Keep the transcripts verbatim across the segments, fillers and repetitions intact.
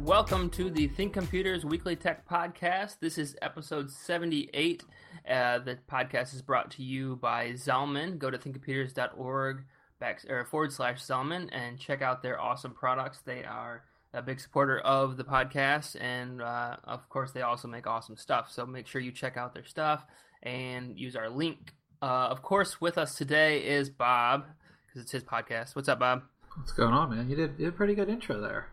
Welcome to the Think Computers Weekly Tech Podcast. This is episode seventy-eight. Uh, the podcast is brought to you by Zalman. Go to think computers dot org back, or forward slash Zalman and check out their awesome products. They are a big supporter of the podcast, and uh, of course, they also make awesome stuff. So make sure you check out their stuff and use our link. Uh, of course, with us today is Bob, because it's his podcast. What's up, Bob? What's going on, man? You did, you did a pretty good intro there.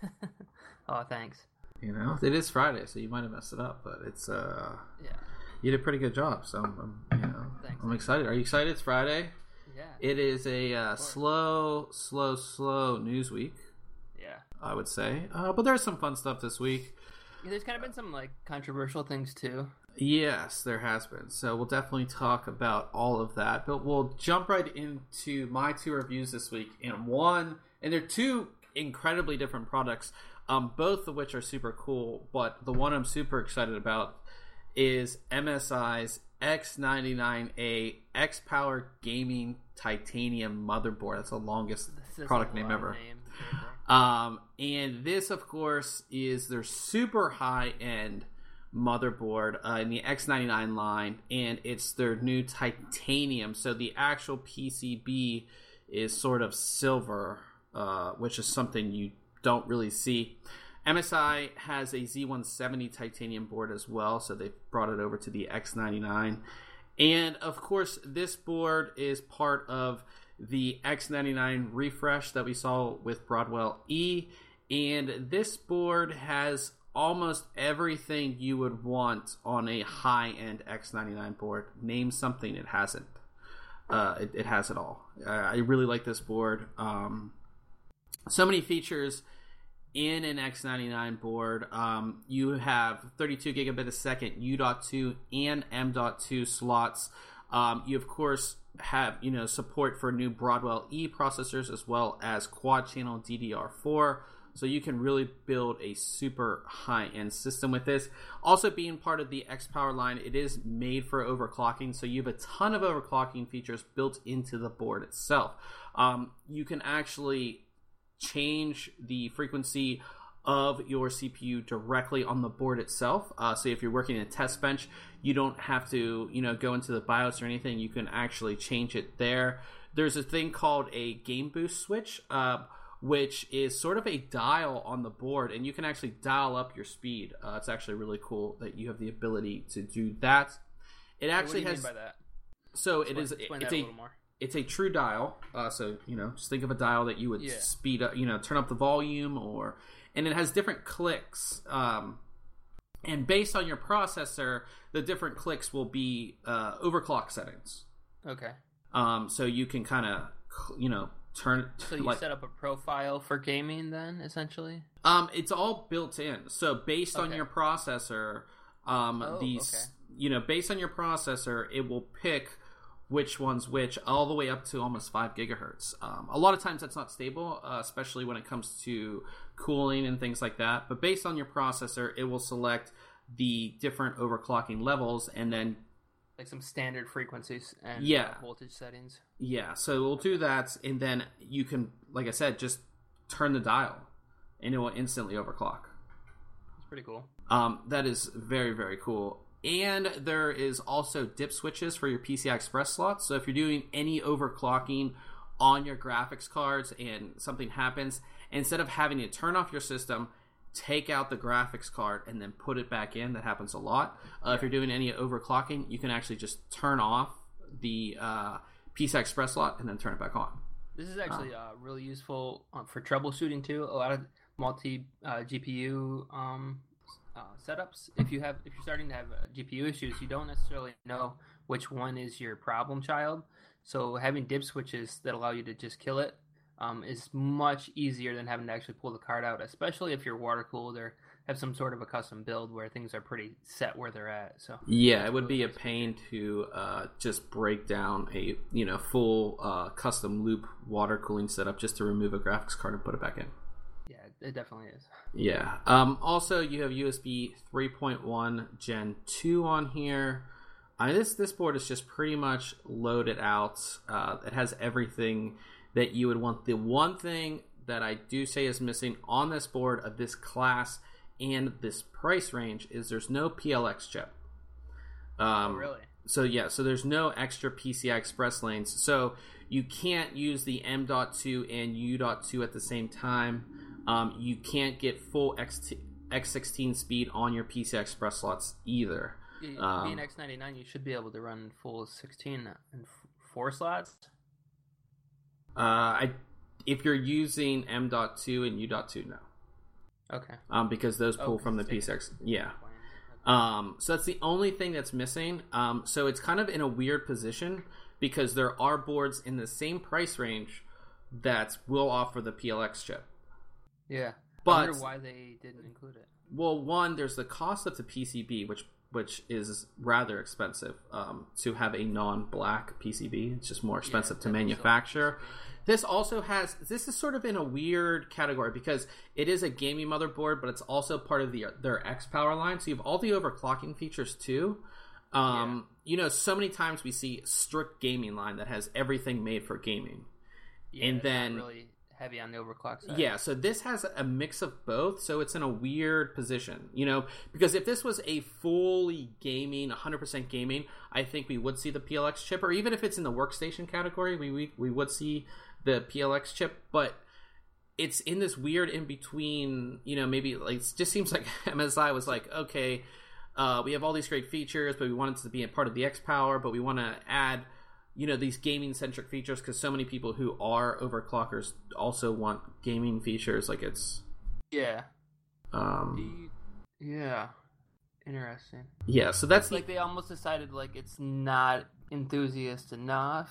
Oh, thanks. You know, it is Friday, so you might have messed it up, but it's uh, yeah, you did a pretty good job. So I'm, I'm you know, thanks. I'm excited. Are you excited? It's Friday. Yeah. It is a uh, slow, slow, slow news week. Yeah. I would say, uh, but there's some fun stuff this week. Yeah, there's kind of been some like controversial things too. Yes, there has been. So we'll definitely talk about all of that, but we'll jump right into my two reviews this week. And one, and they're two incredibly different products. Um, both of which are super cool, but the one I'm super excited about is M S I's X ninety-nine A X-Power Gaming Titanium Motherboard. That's the longest product name ever. Name. Um, and this, of course, is their super high-end motherboard uh, in the X ninety-nine line, and it's their new titanium. So the actual P C B is sort of silver, uh, which is something you don't really see. M S I has a Z one seventy titanium board as well, so they've brought it over to the X ninety-nine. And of course, this board is part of the X ninety-nine refresh that we saw with Broadwell E. And this board has almost everything you would want on a high-end X ninety-nine board. Name something it hasn't. Uh, it, it has it all. Uh, I really like this board. Um, So many features in an X ninety-nine board. Um, you have thirty-two gigabit a second U dot two and M dot two slots. Um, you of course have you know support for new Broadwell E processors as well as quad channel D D R four. So you can really build a super high-end system with this. Also being part of the X-Power line, it is made for overclocking. So you have a ton of overclocking features built into the board itself. Um, you can actually change the frequency of your C P U directly on the board itself. Uh, so if you're working in a test bench, you don't have to, you know, go into the BIOS or anything. You can actually change it there. There's a thing called a game boost switch, uh, which is sort of a dial on the board, and you can actually dial up your speed. Uh, it's actually really cool that you have the ability to do that. It actually what do you has. mean by that? So explain, it is. Explain it's that a. a little more. It's a true dial, uh, so you know, just think of a dial that you would Yeah. speed up, you know, turn up the volume, or and it has different clicks, um, and based on your processor, the different clicks will be uh, overclock settings. Okay. Um, so you can kind of, you know, turn. So you like, set up a profile for gaming, then essentially. Um, it's all built in. So based on Okay. your processor, um, Oh, these, okay. you know, based on your processor, it will pick which one's which, all the way up to almost five gigahertz. Um, a lot of times that's not stable, uh, especially when it comes to cooling and things like that. But based on your processor, it will select the different overclocking levels, and then Like some standard frequencies and Yeah. uh, voltage settings. yeah, so we'll do that, and then you can, like I said, just turn the dial, and it will instantly overclock. It's pretty cool. Um, that is very, very cool. And there is also dip switches for your P C I Express slots. So if you're doing any overclocking on your graphics cards and something happens, instead of having to turn off your system, take out the graphics card and then put it back in. That happens a lot. Uh, if you're doing any overclocking, you can actually just turn off the uh, P C I Express slot and then turn it back on. This is actually uh, really useful um, for troubleshooting too. A lot of multi uh, G P U um, uh, setups. If you have, if you're starting to have uh, G P U issues, you don't necessarily know which one is your problem child. So having dip switches that allow you to just kill it um, is much easier than having to actually pull the card out, especially if you're water cooled or have some sort of a custom build where things are pretty set where they're at. So yeah, it would be a pain to uh, just break down a you know full uh, custom loop water cooling setup just to remove a graphics card and put it back in. Yeah, it definitely is. Yeah. Um, also, you have U S B three point one Gen two on here. Uh, this this board is just pretty much loaded out. Uh, it has everything that you would want. The one thing that I do say is missing on this board of this class and this price range is there's no P L X chip. Um, oh, really? So yeah, so there's no extra P C I Express lanes. So you can't use the M dot two and U dot two at the same time. Um, you can't get full X sixteen speed on your P C I Express slots either. Yeah, um, being X ninety-nine, you should be able to run full sixteen and four slots. Uh, I, if you're using M dot two and U dot two, no. Okay. Um, because those pull oh, from the P C X. Yeah. Okay. Um, so that's the only thing that's missing. Um, so it's kind of in a weird position because there are boards in the same price range that will offer the P L X chip. Yeah. But, I wonder why they didn't include it. Well, one, there's the cost of the P C B, which which is rather expensive um, to have a non-black P C B. It's just more expensive yeah, to manufacture. This also has, this is sort of in a weird category because it is a gaming motherboard, but it's also part of the their X Power line. So you have all the overclocking features too. Um, yeah. You know, so many times we see strict gaming line that has everything made for gaming. Yeah, and then really heavy on the overclock side. Yeah, so this has a mix of both, so it's in a weird position, you know, because if this was a fully gaming, one hundred percent gaming, I think we would see the P L X chip, or even if it's in the workstation category, we we, we would see the P L X chip, but it's in this weird in between, you know, maybe like it just seems like M S I was like, okay, uh, we have all these great features, but we want it to be a part of the X Power, but we want to add, you know, these gaming centric features because so many people who are overclockers also want gaming features. Like it's yeah, um, yeah, interesting. Yeah, so that's it's like they almost decided like it's not enthusiast enough.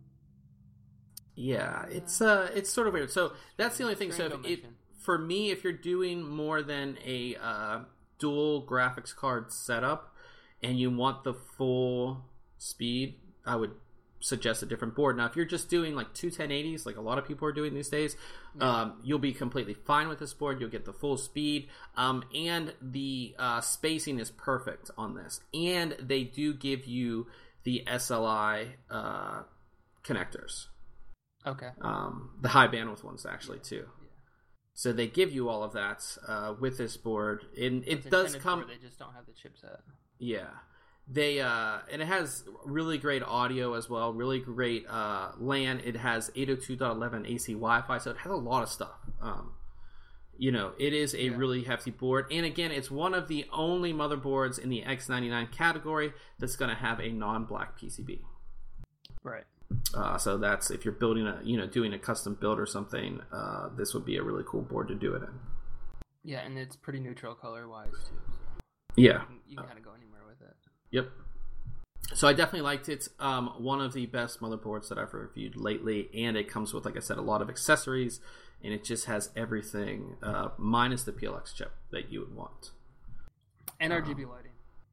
Yeah, it's uh, it's sort of weird. So that's the only thing. So if it, for me, if you're doing more than a uh, dual graphics card setup and you want the full speed, I would suggest a different board. Now, if you're just doing like two ten eighties, like a lot of people are doing these days, yeah. um, you'll be completely fine with this board. You'll get the full speed, um, and the uh, spacing is perfect on this. And they do give you the S L I uh, connectors. Okay. Um, the high bandwidth ones actually too. Yeah. So they give you all of that uh, with this board, and it it's does come. They just don't have the chipset. Yeah, they uh, and it has really great audio as well. Really great uh, LAN. It has eight oh two dot eleven A C Wi-Fi, so it has a lot of stuff. Um, you know, it is a yeah. really hefty board, and again, it's one of the only motherboards in the X ninety-nine category that's going to have a non-black P C B. Right. Uh, so that's if you're building a, you know, doing a custom build or something, uh, this would be a really cool board to do it in. Yeah, and it's pretty neutral color wise too. So yeah, you can, you can uh, kind of go anywhere with it. Yep. So I definitely liked it. Um, one of the best motherboards that I've reviewed lately, and it comes with, like I said, a lot of accessories, and it just has everything uh, minus the P L X chip that you would want. And R G B um, lighting.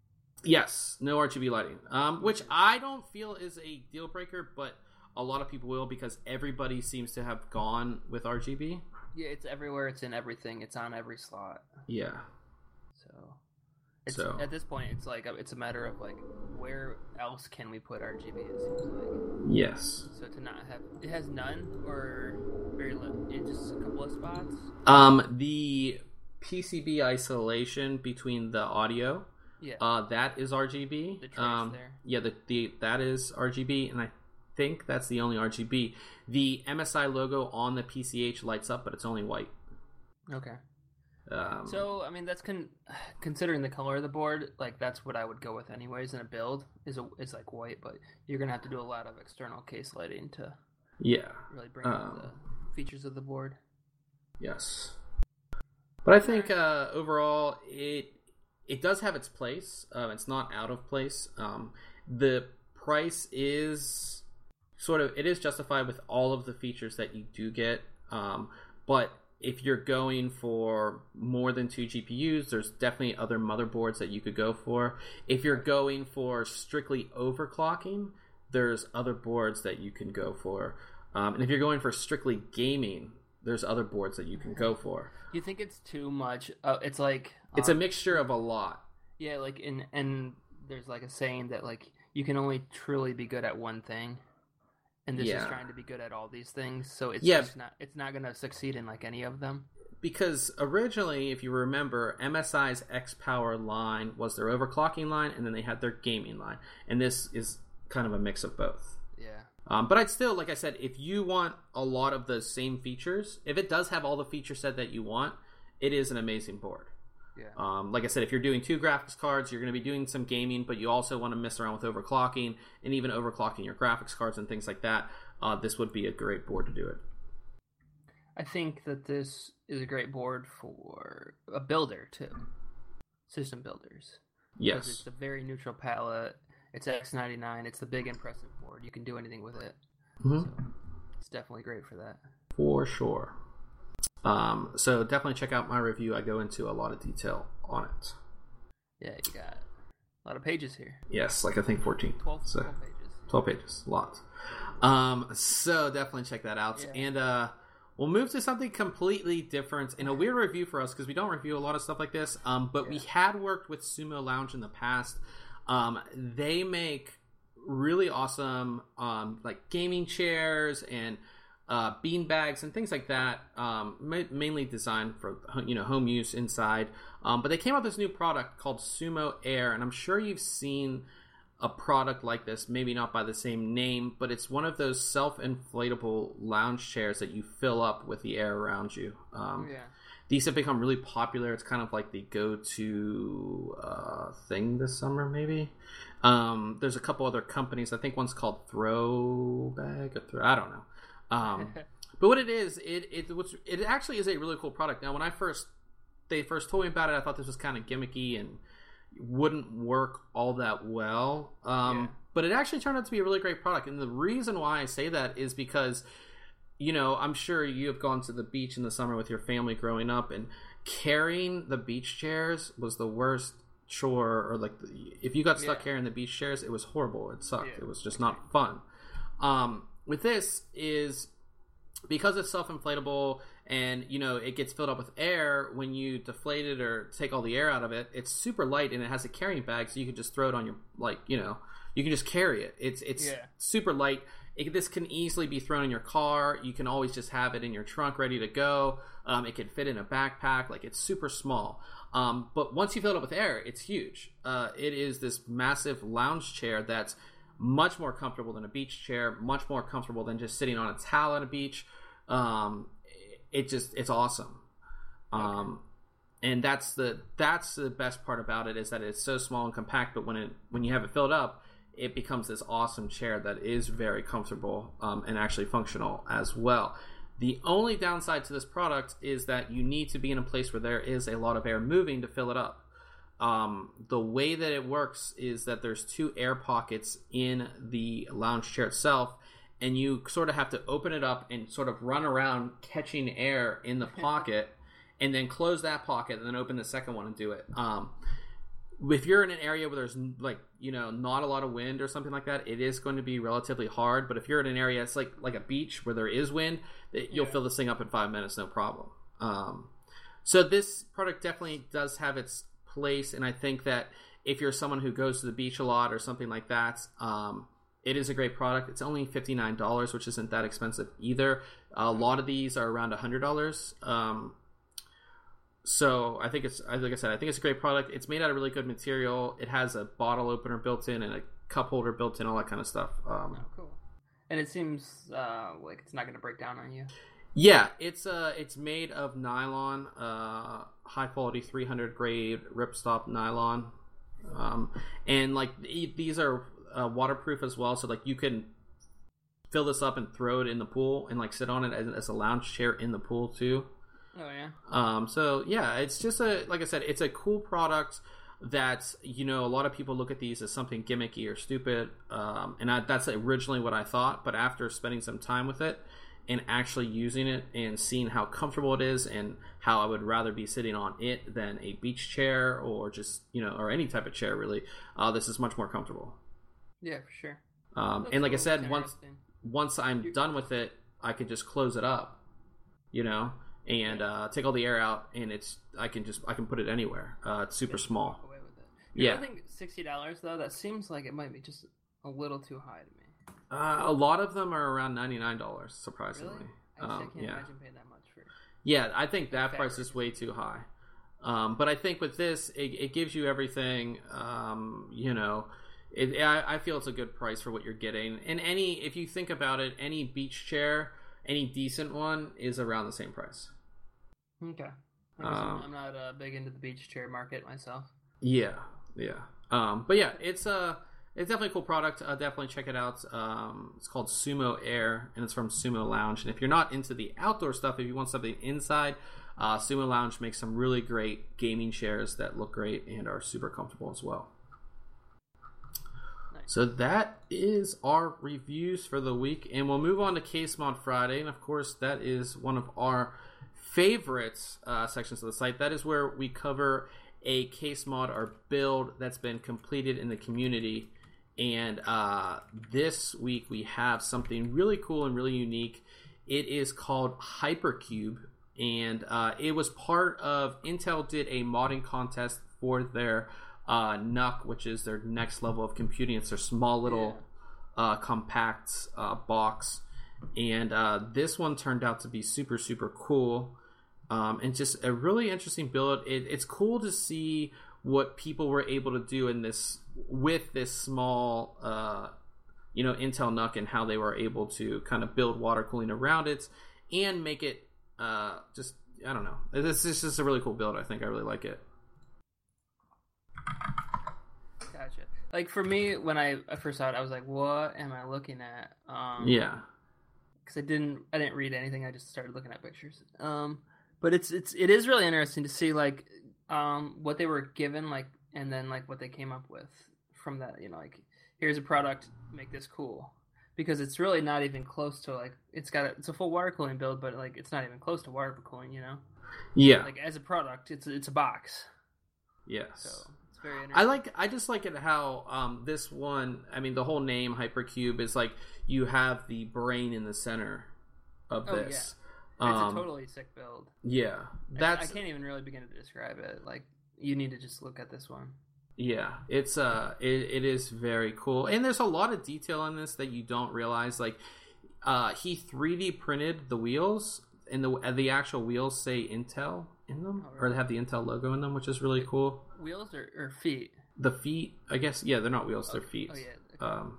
Yes, no R G B lighting, um, which I don't feel is a deal breaker, but a lot of people will because everybody seems to have gone with R G B. Yeah, it's everywhere. It's in everything. It's on every slot. Yeah. So, it's, so at this point, it's like it's a matter of like where else can we put R G B? It seems like. Yes. So to not have it has none or very little, in just a couple of spots. Um, the P C B isolation between the audio. Yeah. Uh, that is R G B. The trace um, there. Yeah, the, the that is R G B, and I think that's the only R G B. The M S I logo on the P C H lights up, but it's only white. Okay. Um, so I mean, that's con- considering the color of the board, like that's what I would go with anyways in a build. Is a is like white, but you're gonna have to do a lot of external case lighting to yeah really bring um, out the features of the board. Yes, but I think uh, overall it. It does have its place. Um, it's not out of place. Um, the price is sort of, it is justified with all of the features that you do get. Um, but if you're going for more than two G P Us, there's definitely other motherboards that you could go for. If you're going for strictly overclocking, there's other boards that you can go for. Um, and if you're going for strictly gaming, there's other boards that you can go for. You think it's too much? Uh, it's like um, it's a mixture of a lot. Yeah, like in and there's like a saying that like you can only truly be good at one thing, and this yeah. is trying to be good at all these things. So it's yeah. just not it's not going to succeed in like any of them. Because originally, if you remember, M S I's X-Power line was their overclocking line, and then they had their gaming line. And this is kind of a mix of both. Yeah. Um, but I'd still, like I said, if you want a lot of the same features, if it does have all the feature set that you want, it is an amazing board. Yeah. Um, like I said, if you're doing two graphics cards, you're going to be doing some gaming, but you also want to mess around with overclocking and even overclocking your graphics cards and things like that, uh, this would be a great board to do it. I think that this is a great board for a builder too, system builders. Yes, because it's a very neutral palette. It's X ninety-nine. It's the big impressive board. You can do anything with it. Mm-hmm. So it's definitely great for that. For sure. Um, so definitely check out my review. I go into a lot of detail on it. Yeah, you got a lot of pages here. Yes, like I think fourteen. twelve, so, twelve pages. twelve pages, lots. Um, so definitely check that out. Yeah. And uh, we'll move to something completely different and a weird review for us because we don't review a lot of stuff like this. Um, but yeah. we had worked with Sumo Lounge in the past. Um, they make really awesome um, like gaming chairs and uh, bean bags and things like that. Um, ma- mainly designed for you know home use inside. Um, but they came out with this new product called Sumo Air, and I'm sure you've seen a product like this, maybe not by the same name, but it's one of those self-inflatable lounge chairs that you fill up with the air around you. Um, yeah. These have become really popular. It's kind of like the go-to uh, thing this summer, maybe. Um, there's a couple other companies. I think one's called Throwbag. Or Throw, I don't know. Um, but what it is, it it it actually is a really cool product. Now, when I first they first told me about it, I thought this was kind of gimmicky and wouldn't work all that well. Um, yeah. But it actually turned out to be a really great product. And the reason why I say that is because, you know, I'm sure you have gone to the beach in the summer with your family growing up, and carrying the beach chairs was the worst chore. Or like, if you got stuck yeah. carrying the beach chairs, it was horrible. It sucked. Yeah. It was just not fun. Um, with this is because it's self-inflatable and, you know, it gets filled up with air. When you deflate it or take all the air out of it, it's super light and it has a carrying bag, so you can just throw it on your, like, you know, you can just carry it. It's it's yeah. super light. It, this can easily be thrown in your car. You can always just have it in your trunk ready to go. Um, it can fit in a backpack. Like, it's super small. Um, but once you fill it up with air, it's huge. Uh, it is this massive lounge chair that's much more comfortable than a beach chair, much more comfortable than just sitting on a towel at a beach. Um, it just, it's awesome. Um, and that's the, that's the best part about it, is that it's so small and compact, but when it, when you have it filled up, it becomes this awesome chair that is very comfortable, um, and actually functional as well. The only downside to this product is that you need to be in a place where there is a lot of air moving to fill it up. Um, the way that it works is that there's two air pockets in the lounge chair itself, and you sort of have to open it up and sort of run around catching air in the pocket, and then close that pocket and then open the second one and do it. Um, if you're in an area where there's, like, you know, not a lot of wind or something like that, it is going to be relatively hard. But if you're in an area, it's like like a beach where there is wind, you'll yeah. fill this thing up in five minutes, no problem. Um, so this product definitely does have its place, and I think that if you're someone who goes to the beach a lot or something like that, um, it is a great product. It's only fifty-nine dollars, which isn't that expensive either. A lot of these are around one hundred dollars. Um, so I think it's, like I said, I think it's a great product. It's made out of really good material. It has a bottle opener built in and a cup holder built in, all that kind of stuff. Um, oh, cool. And it seems uh, like it's not going to break down on you. Yeah, it's uh, it's made of nylon, uh, high quality three hundred grade ripstop nylon, um, and like these are uh, waterproof as well. So like you can fill this up and throw it in the pool and like sit on it as, as a lounge chair in the pool too. Oh yeah. Um. So yeah, it's just a, like I said, it's a cool product that, you know, a lot of people look at these as something gimmicky or stupid. Um. And I, that's originally what I thought, but after spending some time with it and actually using it and seeing how comfortable it is and how I would rather be sitting on it than a beach chair or just, you know, or any type of chair really, uh, this is much more comfortable. Yeah, for sure. Um, and like I said, once once I'm done with it, I can just close it up, you know, and uh, take all the air out, and it's I can just I can put it anywhere. Uh, it's super just small. Walk away with it. Yeah, yeah. I think sixty dollars though. That seems like it might be just a little too high to me. Uh, a lot of them are around ninety-nine dollars, surprisingly. Really? I just Um, can't yeah. imagine paying that much for. Yeah, I think that Fabric. price is way too high. Um, but I think with this, it, it gives you everything. Um, you know, it, I, I feel it's a good price for what you're getting. And any, if you think about it, any beach chair, any decent one is around the same price. Okay. I guess Um, I'm, I'm not uh, big into the beach chair market myself. Yeah, yeah. Um, but yeah, it's a it's definitely a cool product. Uh, definitely check it out. Um, it's called Sumo Air, and it's from Sumo Lounge. And if you're not into the outdoor stuff, if you want something inside, uh, Sumo Lounge makes some really great gaming chairs that look great and are super comfortable as well. Nice. So that is our reviews for the week, and we'll move on to Case Mod Friday. And of course, that is one of our favorite uh, sections of the site. That is where we cover a case mod or build that's been completed in the community. And uh, this week we have something really cool and really unique. It is called Hypercube, and uh, it was part of Intel did a modding contest for their uh, N U C, which is their next level of computing. It's their small little yeah. uh, compact uh, box, and uh, this one turned out to be super super cool. Um, and just a really interesting build. It, it's cool to see what people were able to do in this with this small, uh, you know, Intel N U C, and how they were able to kind of build water cooling around it and make it uh, just, I don't know. This is just a really cool build. I think I really like it. Gotcha. Like for me, when I, I first saw it, I was like, "What am I looking at?" Um, yeah. Because I didn't, I didn't read anything. I just started looking at pictures. Um. But it's it's it is really interesting to see like um, what they were given, like, and then like what they came up with from that. You know, like here's a product, make this cool, because it's really not even close to like it's got a, it's a full water cooling build, but like it's not even close to water cooling. You know, yeah. Like as a product, it's it's a box. Yes. So it's very interesting. I like I just like it how um, this one. I mean, the whole name Hypercube is like you have the brain in the center of Oh, this. Yeah. It's Um, a totally sick build. Yeah, that's. I, I can't even really begin to describe it. Like you need to just look at this one. Yeah, it's uh, it, it is very cool, and there's a lot of detail on this that you don't realize. Like, uh, he three D printed the wheels, and the the actual wheels say Intel in them, Oh, or really? they have the Intel logo in them, which is really cool. Wheels or, or feet? The feet, I guess, yeah, they're not wheels, they're feet. Oh yeah. Okay. Um,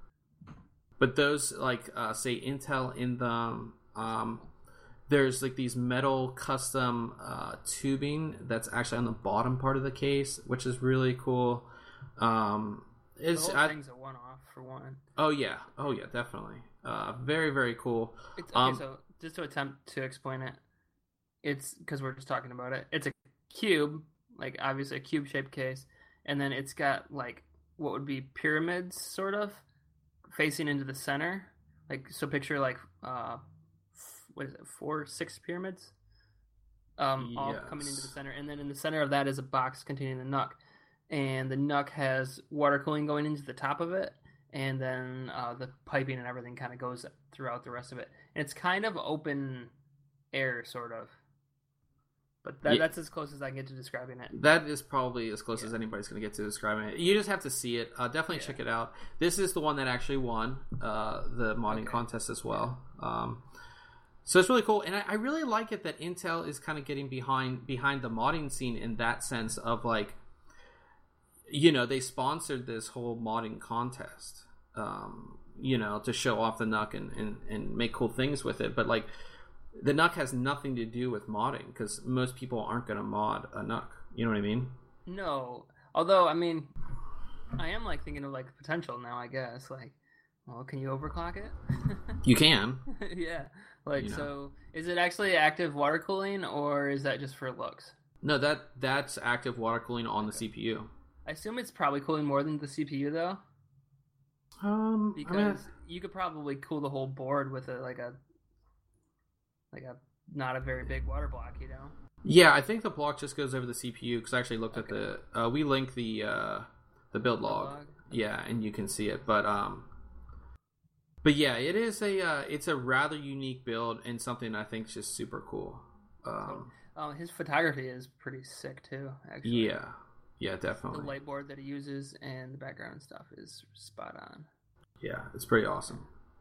but those like uh, say Intel in them. Um, There's like these metal custom uh, tubing that's actually on the bottom part of the case, which is really cool. Um, it's the whole I, thing's a one-off for one. oh yeah, oh yeah, definitely. Uh, very very cool. It's, okay, Um, so just to attempt to explain it, it's because we're just talking about it. It's a cube, like obviously a cube-shaped case, and then it's got like what would be pyramids, sort of, facing into the center. Like so, picture like. Uh, What is it? Four, six pyramids, um, all Yes. coming into the center, and then in the center of that is a box containing the N U C, and the N U C has water cooling going into the top of it, and then uh, the piping and everything kind of goes throughout the rest of it. And it's kind of open air, sort of, but that, Yeah. that's as close as I can get to describing it. That is probably as close Yeah. as anybody's going to get to describing it. You just have to see it. Uh, definitely Yeah. check it out. This is the one that actually won uh, the modding Okay. contest as well. Um, so it's really cool, and I, I really like it that Intel is kind of getting behind behind the modding scene in that sense of like, you know, they sponsored this whole modding contest, um, you know, to show off the N U C and, and, and make cool things with it. But like, the N U C has nothing to do with modding because most people aren't going to mod a N U C. You know what I mean? No, although I mean, I am like thinking of like the potential now. I guess like, well, can you overclock it? You can. Yeah. Like, You know. so is it actually active water cooling or is that just for looks? No, that that's active water cooling on the C P U. I assume it's probably cooling more than the C P U though, Um, because I mean, you could probably cool the whole board with a like a like a not a very big water block, you know. yeah, I think the block just goes over the C P U because I actually looked Okay. at the. Uh, we link the uh, the build log. log? Yeah, and you can see it, but um, but yeah, it is a uh, it's a rather unique build and something I think is just super cool. Um, Um, his photography is pretty sick too. Actually, yeah, yeah, the definitely. light board that he uses and the background and stuff is spot on. Yeah, it's pretty awesome.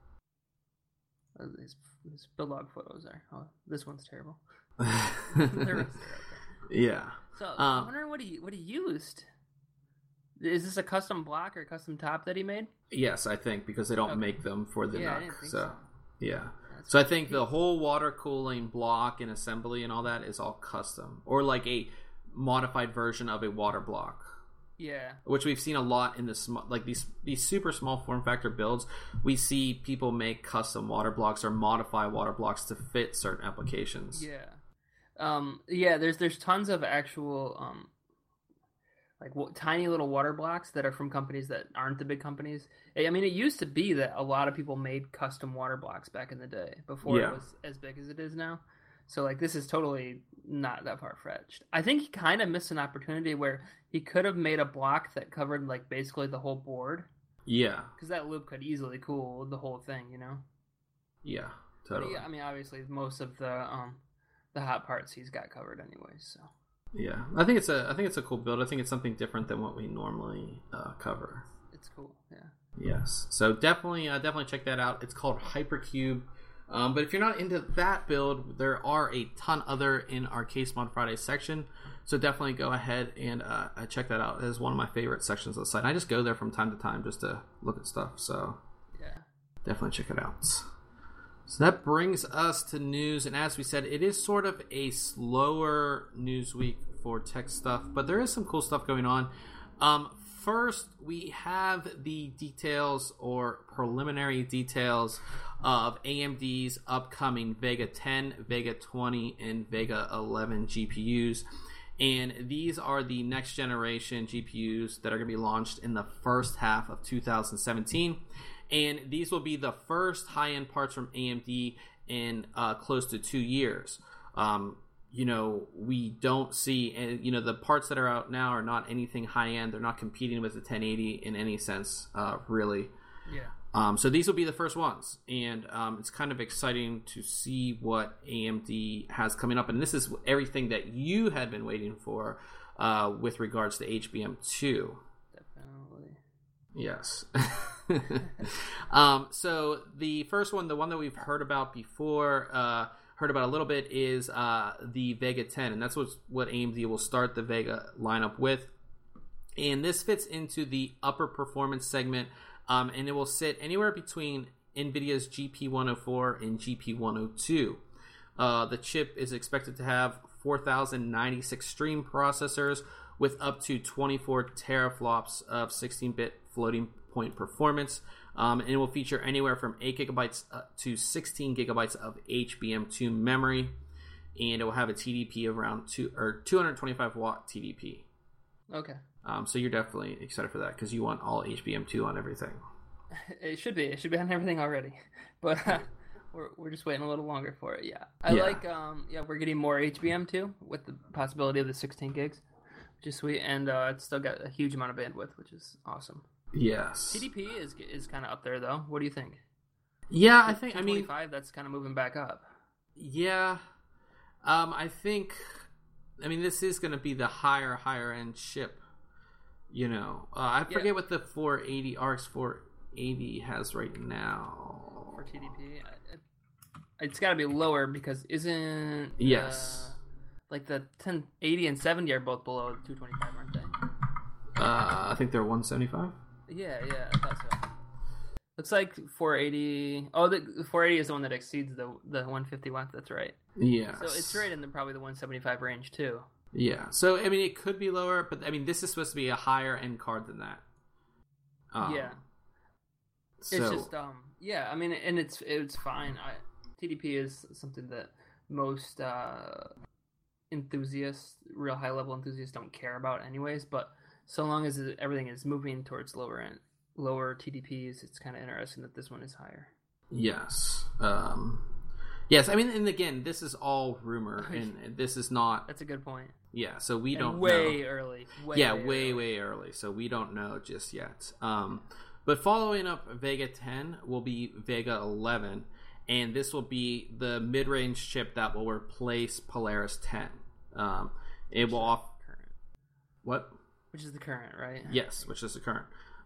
Uh, his, his build log photos are. Oh, this one's terrible. They're, they're okay. Yeah. So um, I'm wondering what he what he used. Is this a custom block or a custom top that he made? Yes, I think because they don't okay. make them for the yeah, N I U C. didn't think So, so. yeah. That's So I think the whole water cooling block and assembly and all that is all custom, or like a modified version of a water block. Yeah, which we've seen a lot in this, like these these super small form factor builds. We see people make custom water blocks or modify water blocks to fit certain applications. yeah, um, yeah. There's there's tons of actual um, like w- tiny little water blocks that are from companies that aren't the big companies. I mean, it used to be that a lot of people made custom water blocks back in the day before Yeah. it was as big as it is now. So like this is totally not that far fetched. I think he kind of missed an opportunity where he could have made a block that covered like basically the whole board, Yeah, because that loop could easily cool the whole thing, you know. yeah, But totally. yeah, I mean, obviously most of the um the hot parts he's got covered anyways. So Yeah, I think it's a I think it's a cool build. I think it's something different than what we normally uh, cover. it's cool. Yeah. Yes, so definitely uh, definitely check that out. It's called Hypercube. Um, but if you're not into that build, there are a ton other in our Case Mod Friday section. So definitely go ahead and uh, check that out. It is one of my favorite sections of the site. I just go there from time to time just to look at stuff. So Yeah. definitely check it out. So that brings us to news. And as we said, it is sort of a slower news week for tech stuff, but there is some cool stuff going on. Um, first, we have the details or preliminary details of A M D's upcoming Vega ten, Vega twenty, and Vega eleven G P Us. And these are the next generation G P Us that are going to be launched in the first half of two thousand seventeen. And these will be the first high-end parts from A M D in uh, close to two years. Um, you know, we don't see, and you know, the parts that are out now are not anything high-end. They're not competing with the ten eighty in any sense, uh, really. Yeah. Um, so these will be the first ones, and um, it's kind of exciting to see what A M D has coming up. And this is everything that you had been waiting for uh, with regards to H B M two. Definitely. Yes. um, so the first one, the one that we've heard about before, uh, heard about a little bit, is uh, the Vega ten, and that's what's, what A M D will start the Vega lineup with. And this fits into the upper performance segment. Um, and it will sit anywhere between NVIDIA's G P one oh four and G P one oh two. Uh, the chip is expected to have four thousand ninety-six stream processors with up to twenty-four teraflops of sixteen-bit floating point performance. Um, and it will feature anywhere from eight gigabytes to sixteen gigabytes of H B M two memory. And it will have a T D P of around two, or two hundred twenty-five watt T D P. Okay. Um, so you're definitely excited for that because you want all H B M two on everything. It should be. It should be on everything already. But uh, we're we're just waiting a little longer for it. Yeah. I Yeah. like. Um. Yeah, we're getting more H B M too, with the possibility of the sixteen gigs, which is sweet, and uh, it's still got a huge amount of bandwidth, which is awesome. Yes. T D P is is kind of up there though. What do you think? Yeah, I think. I mean, two twenty-five. That's kind of moving back up. yeah. Um, I think. I mean, this is going to be the higher, higher end chip. You know, uh, I forget Yeah. what the four eighty R X four eighty has right now. For T D P, I- I- it's got to be lower because isn't Yes. uh, like the ten eighty and seventy are both below two twenty-five, aren't they? Uh, I think they're one seventy-five. Yeah, yeah, I thought so. Looks like four eighty. Oh, the four eighty is the one that exceeds the the one fifty watts. That's right. Yes. So it's right in the probably the one seventy-five range too. Yeah. So I mean, it could be lower, but I mean, this is supposed to be a higher end card than that. Um, yeah. So, It's just um yeah, I mean, and it's it's fine. I, T D P is something that most uh, enthusiasts, real high level enthusiasts, don't care about anyways. But so long as it, everything is moving towards lower end, lower T D Ps, it's kind of interesting that this one is higher. yes. Um, yes. I mean, and again, this is all rumor, and this is not. That's a good point. Yeah. So we And don't way know. early. Way, yeah, way, way, early. way early. So we don't know just yet. Um, but following up Vega ten will be Vega eleven, and this will be the mid-range chip that will replace Polaris ten. Um, it will off Current. what? Which is the current, right? Yes, which is the current.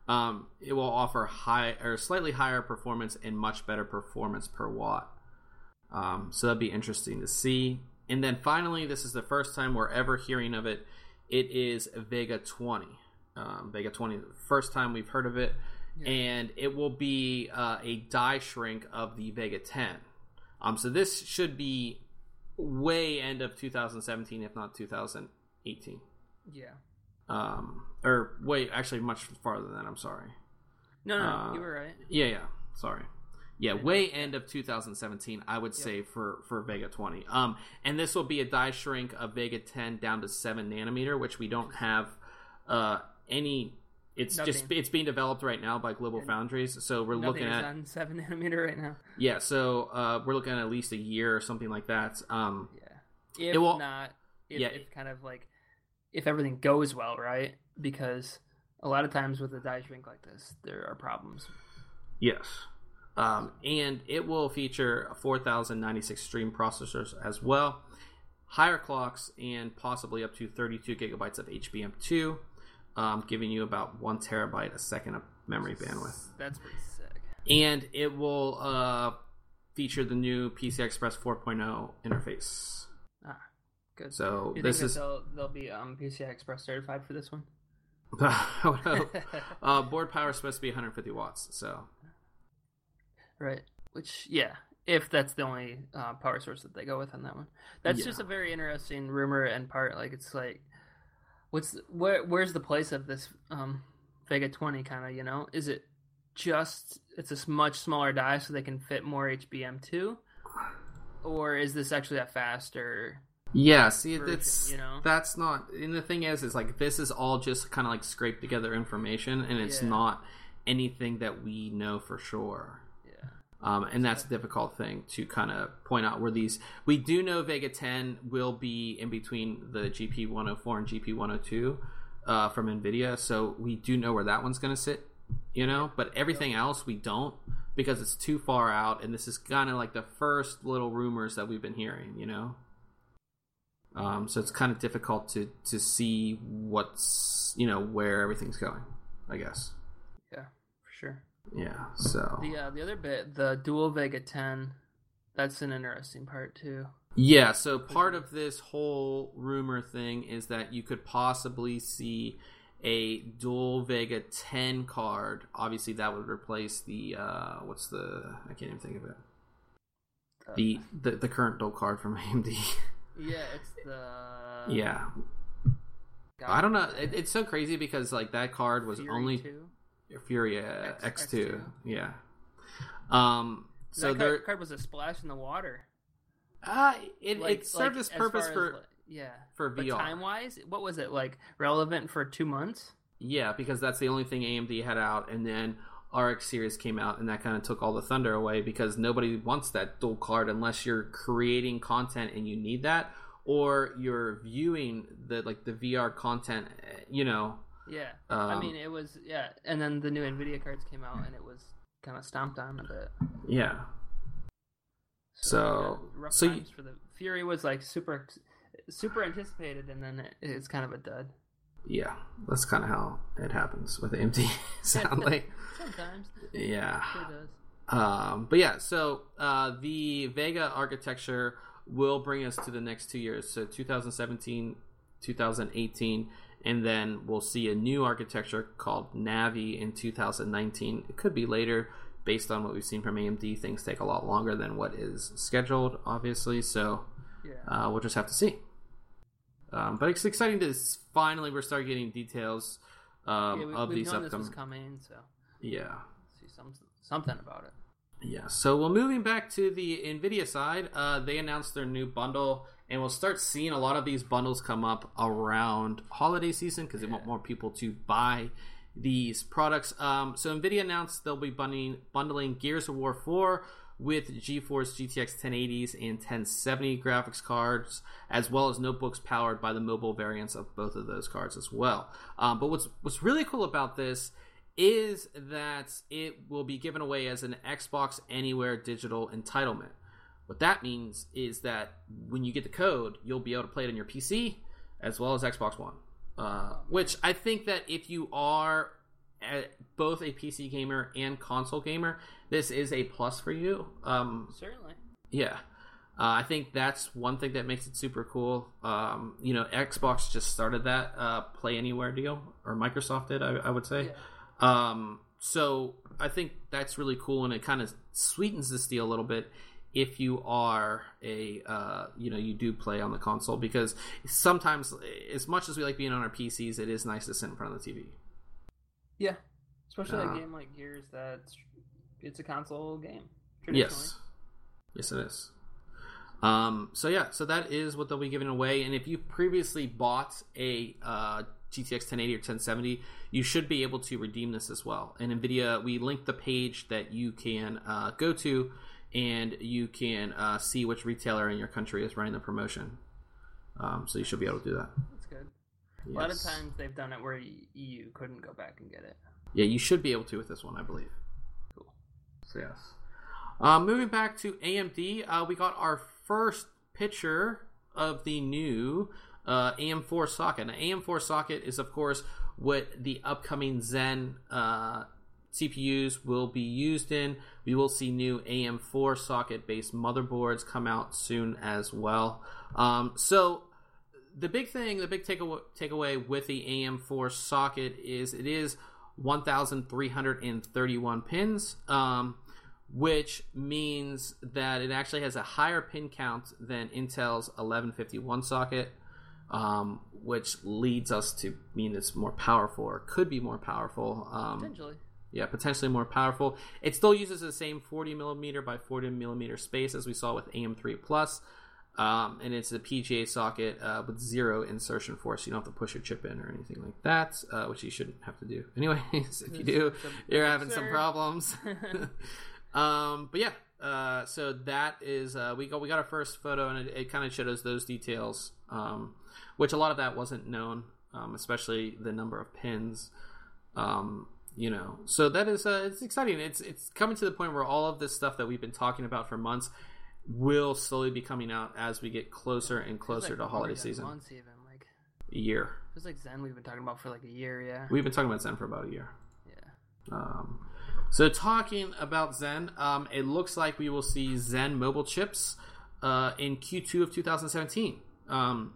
Um, it will offer high or slightly higher performance and much better performance per watt. Um, so that'd be interesting to see. And then finally, this is the first time we're ever hearing of it. It is Vega twenty. Um, Vega twenty, first time we've heard of it. Yeah. And it will be uh, a die shrink of the Vega ten. Um, so this should be way end of two thousand seventeen, if not two thousand eighteen. Yeah. Um, or wait, actually much farther than that, I'm sorry. No, no, uh, you were right. Yeah, yeah, sorry. Yeah, way end of two thousand seventeen, I would yep. say, for, for Vega twenty. Um, and this will be a die shrink of Vega ten down to seven nanometer, which we don't have uh, any... It's Nothing. just it's being developed right now by Global Foundries, so we're Nothing looking is at on seven nanometer right now. Yeah, so uh, we're looking at at least a year or something like that. Um, yeah, if it will, not, if, yeah, if kind of like if everything goes well, right? Because a lot of times with a die shrink like this, there are problems. Yes, um, and it will feature four thousand ninety-six stream processors as well, higher clocks, and possibly up to thirty-two gigabytes of H B M two. Um, giving you about one terabyte a second of memory bandwidth. That's pretty sick. And it will uh, feature the new P C I Express four point oh interface. Ah, good. So you this think is they'll, they'll be um, P C I Express certified for this one. I would hope. uh, board power is supposed to be one hundred fifty watts. So right, which yeah, if that's the only uh, power source that they go with on that one, that's yeah. just a very interesting rumor and part. Like it's like. What's where? Where's the place of this um, Vega twenty? Kind of, you know, is it just it's a much smaller die so they can fit more H B M two, or is this actually a faster? Yeah, see, version, it's you know? That's not. And the thing is, is like this is all just kind of like scraped together information, and it's yeah. not anything that we know for sure. Um, and that's a difficult thing to kind of point out where these... We do know Vega ten will be in between the G P one oh four and G P one oh two uh, from NVIDIA, so we do know where that one's going to sit, you know? But everything else we don't, because it's too far out, and this is kind of like the first little rumors that we've been hearing, you know? Um, so it's kind of difficult to, to see what's, you know, where everything's going, I guess. Yeah, for sure. Yeah, so the uh, the other bit, the dual Vega ten, that's an interesting part too. Yeah, so part of this whole rumor thing is that you could possibly see a dual Vega ten card. Obviously, that would replace the uh, what's the I can't even think of it. Uh, the, the the current dual card from A M D. Yeah, it's the yeah. God, I don't know. It, it's so crazy because like that card was Fury only. two? Furia X, X two, X two. Yeah. Um. That so card, there, card was a splash in the water. Uh it, Like- it served like, its as purpose far for as, like, yeah, for but V R. time wise, what was it like? Relevant for two months? Yeah, because that's the only thing A M D had out, and then R X series came out, and that kind of took all the thunder away because nobody wants that dual card unless you're creating content and you need that, or you're viewing the like the V R content, you know. Yeah, Um, I mean it was yeah, and then the new Nvidia cards came out, and it was kind of stomped on a bit. Yeah. So, yeah, rough so times you, for the Fury was like super, super anticipated, and then it, it's kind of a dud. yeah, that's kind of how it happens with A M D. Sadly, sometimes. Yeah. It does. Um, but yeah, so uh, the Vega architecture will bring us to the next two years, so twenty seventeen, twenty eighteen, and then we'll see a new architecture called Navi in two thousand nineteen. It could be later. Based on what we've seen from A M D, things take a lot longer than what is scheduled, obviously, so Yeah. uh, we'll just have to see. Um, but it's exciting to finally we're starting getting details um, yeah, we, of we've these known upcoming. this was coming, so Yeah. see some something about it. Yeah, so well, moving back to the NVIDIA side, uh, they announced their new bundle, and we'll start seeing a lot of these bundles come up around holiday season because Yeah. they want more people to buy these products. Um, so NVIDIA announced they'll be bundling, bundling Gears of War four with GeForce G T X ten eighties and ten seventy graphics cards, as well as notebooks powered by the mobile variants of both of those cards as well. Um, but what's what's really cool about this is that it will be given away as an Xbox Anywhere digital entitlement. What that means is that when you get the code, you'll be able to play it on your P C as well as Xbox One. Uh, which I think that if you are a, both a P C gamer and console gamer, this is a plus for you. Um, Certainly. Yeah. Uh, I think that's one thing that makes it super cool. Um, you know, Xbox just started that uh, Play Anywhere deal, or Microsoft did, I, I would say. Yeah. Um, so I think that's really cool, and it kind of sweetens this deal a little bit if you are a, uh, you know, you do play on the console, because sometimes, as much as we like being on our P Cs, it is nice to sit in front of the T V. Yeah. Especially Uh, a game like Gears that's, it's a console game. Traditionally. Yes. Yes, it is. Um, so yeah, so that is what they'll be giving away. And if you previously bought a uh, G T X ten eighty or ten seventy, you should be able to redeem this as well. And NVIDIA, we linked the page that you can uh, go to, and you can uh, see which retailer in your country is running the promotion. Um, so you should be able to do that. That's good. Yes. A lot of times they've done it where E U couldn't go back and get it. Yeah, you should be able to with this one, I believe. Cool. So yes. Um, moving back to A M D, uh, we got our first picture of the new uh, A M four socket. Now, A M four socket is, of course, what the upcoming Zen uh, C P Us will be used in. We will see new A M four socket-based motherboards come out soon as well. Um, so the big thing, the big takeaway, takeaway with the A M four socket is it is one thousand three hundred thirty-one pins. Um, which means that it actually has a higher pin count than Intel's eleven fifty-one socket, um, which leads us to mean it's more powerful, or could be more powerful. Um, Potentially. Yeah, potentially more powerful. It still uses the same forty millimeter by forty millimeter space as we saw with A M three Plus, um, and it's a P G A socket uh, with zero insertion force. You don't have to push your chip in or anything like that, uh, which you shouldn't have to do. Anyways, if you do, you're having some problems. Um, but yeah, uh, so that is, uh, we got, we got our first photo, and it, it kind of showed us those details, um, which a lot of that wasn't known, um, especially the number of pins, um, you know, so that is, uh, it's exciting. It's, it's coming to the point where all of this stuff that we've been talking about for months will slowly be coming out as we get closer and closer like to holiday than season. Months even, like, A year. feels like Zen we've been talking about for like a year, yeah. We've been talking about Zen for about a year. Yeah. Um, So talking about Zen, um, it looks like we will see Zen mobile chips uh, in Q two of two thousand seventeen. Um,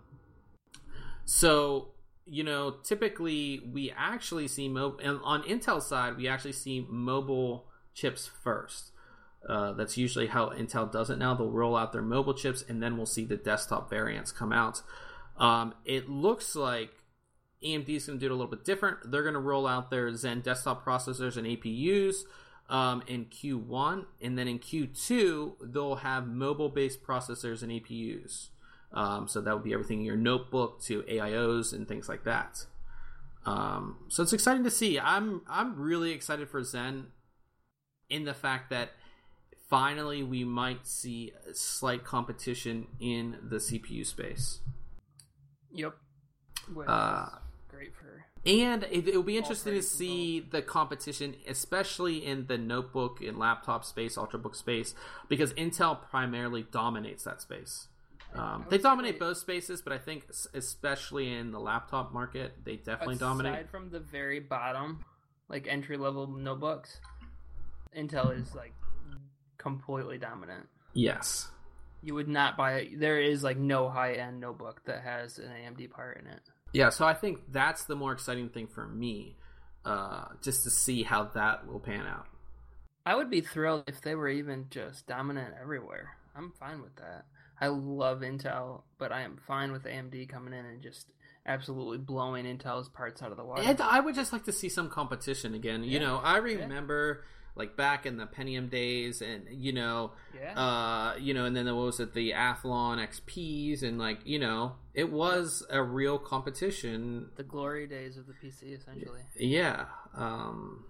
so, you know, typically we actually see, mo- and on Intel's side, we actually see mobile chips first. Uh, that's usually how Intel does it now. They'll roll out their mobile chips, and then we'll see the desktop variants come out. Um, it looks like A M D is going to do it a little bit different. They're going to roll out their Zen desktop processors and A P Us um, in Q one, and then in Q two, they'll have mobile-based processors and A P Us. Um, so that would be everything in your notebook to A I Os and things like that. Um, so it's exciting to see. I'm I'm really excited for Zen in the fact that finally we might see a slight competition in the C P U space. Yep. Which Uh, is great for. And it, it'll be interesting to trades see the competition, especially in the notebook and laptop space, ultrabook space, because Intel primarily dominates that space. Um, they dominate both spaces, but I think especially in the laptop market, they definitely Aside dominate. Aside from the very bottom, like entry level notebooks, Intel is like completely dominant. Yes. You would not buy it. There is like no high end notebook that has an A M D part in it. Yeah, so I think that's the more exciting thing for me, uh, just to see how that will pan out. I would be thrilled if they were even just dominant everywhere. I'm fine with that. I love Intel, but I am fine with A M D coming in and just absolutely blowing Intel's parts out of the water. And I would just like to see some competition again. You Yeah. know, I remember like back in the Pentium days, and you know, Yeah. uh, you know, and then there was it the Athlon X Ps, and like you know, it was a real competition. The glory days of the P C, essentially. Yeah. Um,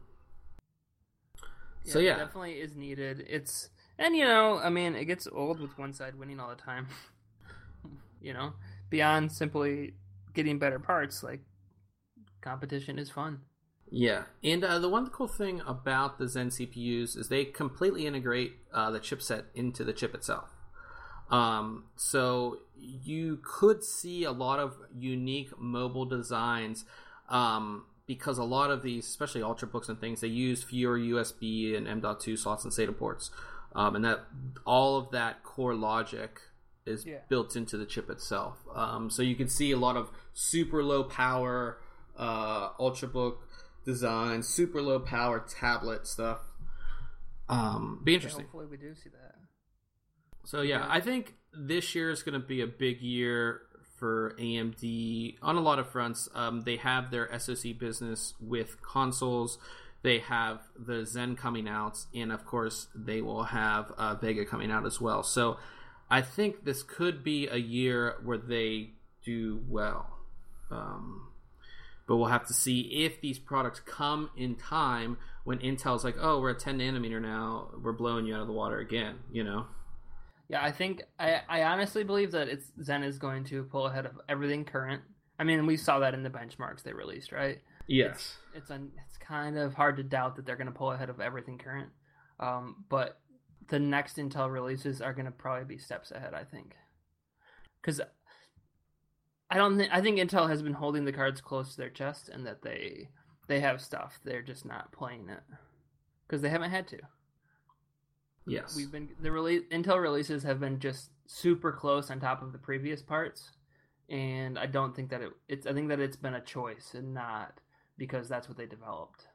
Yeah, so it yeah, definitely is needed. It's and you know, I mean, it gets old with one side winning all the time. You know, beyond simply getting better parts, like competition is fun. yeah. And uh, the one cool thing about the Zen C P Us is they completely integrate uh, the chipset into the chip itself. Um, so you could see a lot of unique mobile designs um, because a lot of these, especially Ultrabooks and things, they use fewer U S B and M dot two slots and SATA ports, um, and that all of that core logic is yeah. built into the chip itself. Um, so you can see a lot of super low power uh, Ultrabook design, super low power tablet stuff. Um, be interesting. Yeah, hopefully we do see that. So yeah, yeah. I think this year is going to be a big year for A M D on a lot of fronts. Um, they have their S O C business with consoles. They have the Zen coming out, and of course they will have uh, Vega coming out as well. So I think this could be a year where they do well. Um, but we'll have to see if these products come in time when Intel's like, oh, we're at ten nanometer now, we're blowing you out of the water again, you know? Yeah, I think, I, I honestly believe that it's Zen is going to pull ahead of everything current. I mean, we saw that in the benchmarks they released, right? Yes. It's it's, un, it's kind of hard to doubt that they're going to pull ahead of everything current. Um, but the next Intel releases are going to probably be steps ahead, I think. Because I don't think I think Intel has been holding the cards close to their chest, and that they they have stuff. They're just not playing it because they haven't had to. Yes, we've been the release Intel releases have been just super close on top of the previous parts, and I don't think that it, it's. I think that it's been a choice and not because that's what they developed.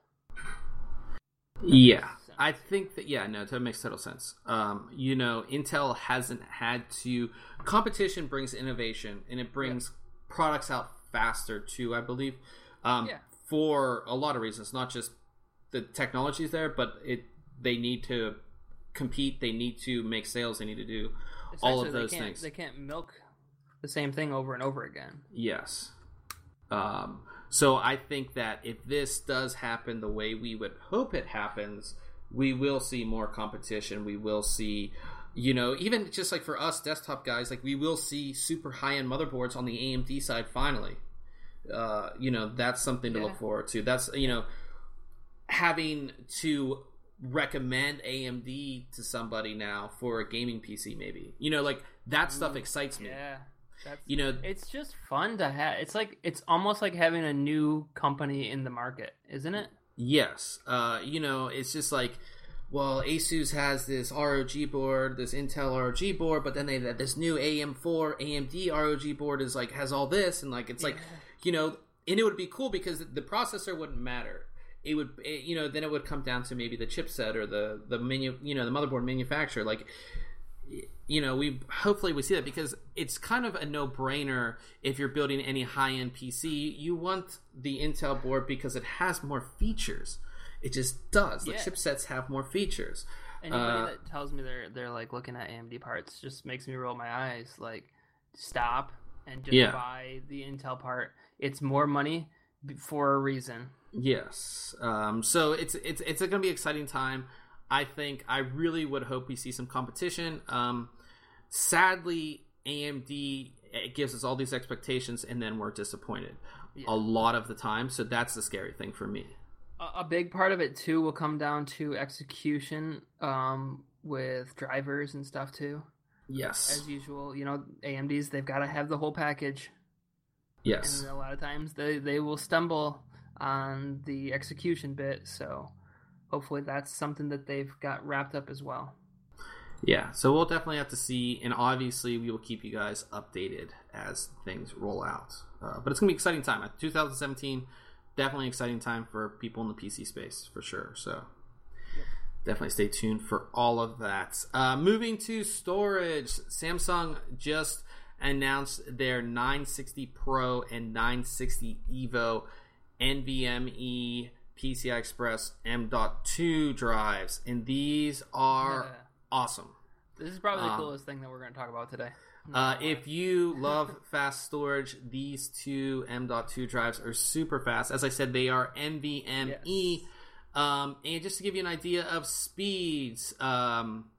Yeah, I think that, yeah, no, that makes total sense. Um, you know, Intel hasn't had to, competition brings innovation, and it brings yeah. products out faster too, I believe, um, yeah. for a lot of reasons, not just the technology's there, but it they need to compete, they need to make sales, they need to do all of those they things. They can't milk the same thing over and over again. Yes. Um, so I think that if this does happen the way we would hope it happens, we will see more competition. We will see, you know, even just like for us desktop guys, like we will see super high-end motherboards on the A M D side finally. Uh, you know, that's something to yeah. look forward to. That's, you know, having to recommend A M D to somebody now for a gaming P C maybe. You know, like that stuff excites me. Yeah. That's, you know, it's just fun to have. It's like it's almost like having a new company in the market, isn't it? Yes. Uh, you know, it's just like, well, Asus has this R O G board, this Intel R O G board, but then they have this new A M four A M D R O G board is like has all this, and like it's yeah. like, you know, and it would be cool because the processor wouldn't matter. It would, it, you know, then it would come down to maybe the chipset or the the menu, you know, the motherboard manufacturer, like. You know, we hopefully we see that because it's kind of a no-brainer if you're building any high-end P C. You want the Intel board because it has more features. It just does. The yeah. chipsets have more features. Anybody uh, that tells me they're they're like looking at A M D parts just makes me roll my eyes. Like, stop and just yeah. buy the Intel part. It's more money for a reason. Yes. Um, so it's it's it's going to be an exciting time. I think I really would hope we see some competition. Um, sadly, A M D it gives us all these expectations, and then we're disappointed yeah. a lot of the time. So that's the scary thing for me. A big part of it too will come down to execution um, with drivers and stuff too. Yes, as usual, you know, A M Ds they've got to have the whole package. Yes, and a lot of times they they will stumble on the execution bit. So. Hopefully that's something that they've got wrapped up as well. Yeah, so we'll definitely have to see, and obviously we will keep you guys updated as things roll out. Uh, but it's going to be an exciting time. twenty seventeen, definitely an exciting time for people in the P C space, for sure. So yep. definitely stay tuned for all of that. Uh, moving to storage, Samsung just announced their nine sixty Pro and nine sixty Evo NVMe P C I Express M dot two drives, and these are yeah. awesome. This is probably the um, coolest thing that we're going to talk about today. Uh, if you love fast storage, these two M dot two drives are super fast. As I said, they are NVMe. Yes. Um, and just to give you an idea of speeds, um,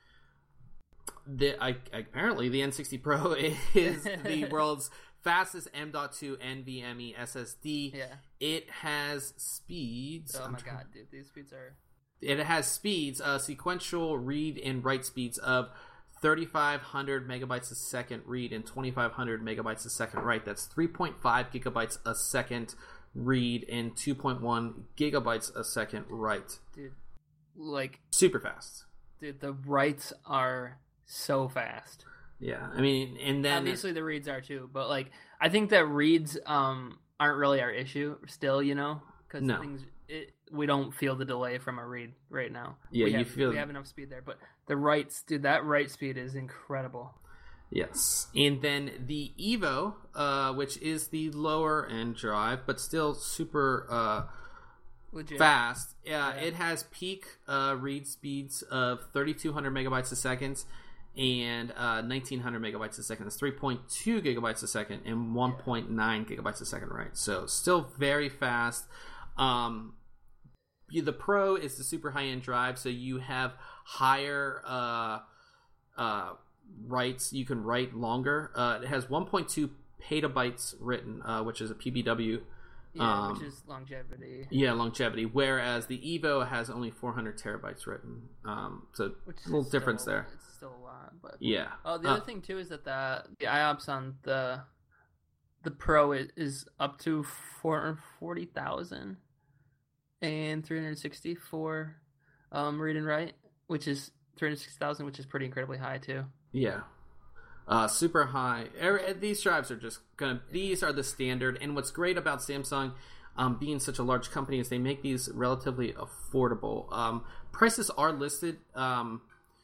the I, apparently the N sixty Pro is the world's fastest M dot two NVMe S S D. Yeah. It has speeds. Oh my trying, god, dude, these speeds are. It has speeds, uh, sequential read and write speeds of thirty-five hundred megabytes a second read and twenty-five hundred megabytes a second write. That's three point five gigabytes a second read and two point one gigabytes a second write. Dude, like super fast. Dude, the writes are so fast. Yeah, I mean, and then obviously the reads are too, but like I think that reads um aren't really our issue still, you know, because no. things it, we don't feel the delay from a read right now. Yeah, we you have, feel we have enough speed there, but the writes, dude, that write speed is incredible. Yes, and then the Evo, uh, which is the lower end drive, but still super uh, Legit. fast. Uh, Yeah. It has peak uh, read speeds of thirty-two hundred megabytes a second and uh, nineteen hundred megabytes a second. That's three point two gigabytes a second and one point nine yeah. gigabytes a second, right? So still very fast. Um, the Pro is the super high end drive, so you have higher uh, uh, writes. You can write longer. Uh, it has one point two petabytes written, uh, which is a P B W. Yeah, um, which is longevity. Yeah, longevity. Whereas the Evo has only four hundred terabytes written. Um, so which a little difference still, there. It's still a lot, but yeah. Oh, the uh, other thing too is that the the I O P S on the the Pro is, is up to four hundred forty thousand and three hundred sixty for um, read and write, which is three hundred sixty thousand, which is pretty incredibly high too. Yeah. Uh, super high. These drives are just gonna. These are the standard. And what's great about Samsung, um, being such a large company, is they make these relatively affordable. Um, prices are listed. Um,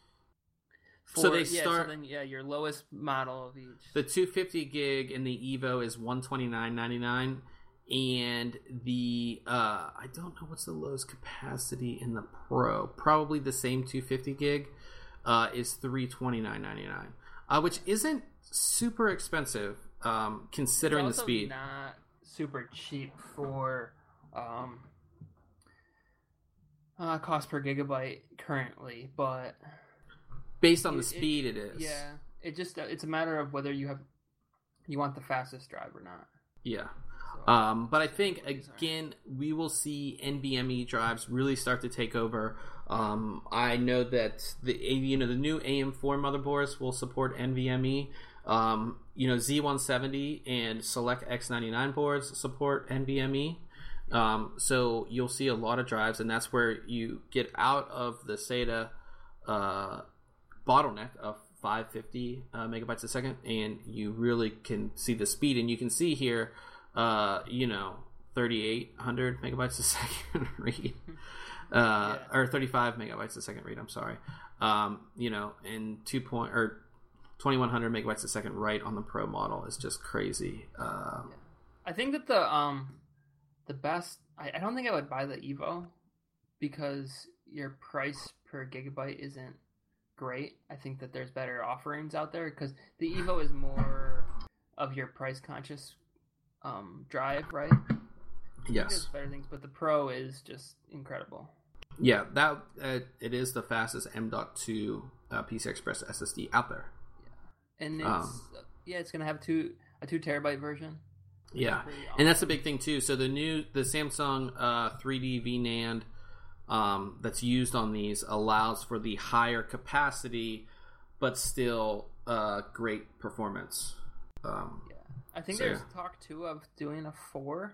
For, so they yeah, start. So then, yeah, your lowest model of each. The two hundred fifty gig in the Evo is one twenty-nine ninety-nine, and the uh, I don't know what's the lowest capacity in the Pro. Probably the same two hundred fifty gig uh, is three twenty-nine ninety-nine. Uh, which isn't super expensive, um, considering it's also the speed. Not super cheap for um, uh, cost per gigabyte currently, but based on it, the speed, it, it is. Yeah, it just it's a matter of whether you have you want the fastest drive or not. Yeah. So, Um, but I think, again, we will see N V M e drives really start to take over. Um, I know that the you know the new A M four motherboards will support N V M e. Um, you know Z one seventy and select X ninety-nine boards support N V M e. Um, so you'll see a lot of drives, and that's where you get out of the SATA uh, bottleneck of five hundred fifty uh, megabytes a second, and you really can see the speed. And you can see here, uh, you know, thirty-eight hundred megabytes a second read. Uh, yeah. Or thirty-five megabytes a second read. I'm sorry. Um, you know, and two point or twenty-one hundred megabytes a second write on the Pro model is just crazy. Uh, yeah. I think that the um the best. I, I don't think I would buy the Evo because your price per gigabyte isn't great. I think that there's better offerings out there because the Evo is more of your price conscious um, drive, right? Yes. There's better things, but the Pro is just incredible. Yeah, that uh, it is the fastest M dot two uh, P C I Express S S D out there. Yeah, and it's um, yeah, it's gonna have two a two terabyte version. Yeah, awesome. And that's the big thing too. So the new the Samsung uh, three D V NAND um, that's used on these allows for the higher capacity, but still uh, great performance. Um, yeah, I think so, there's yeah. talk too of doing a four.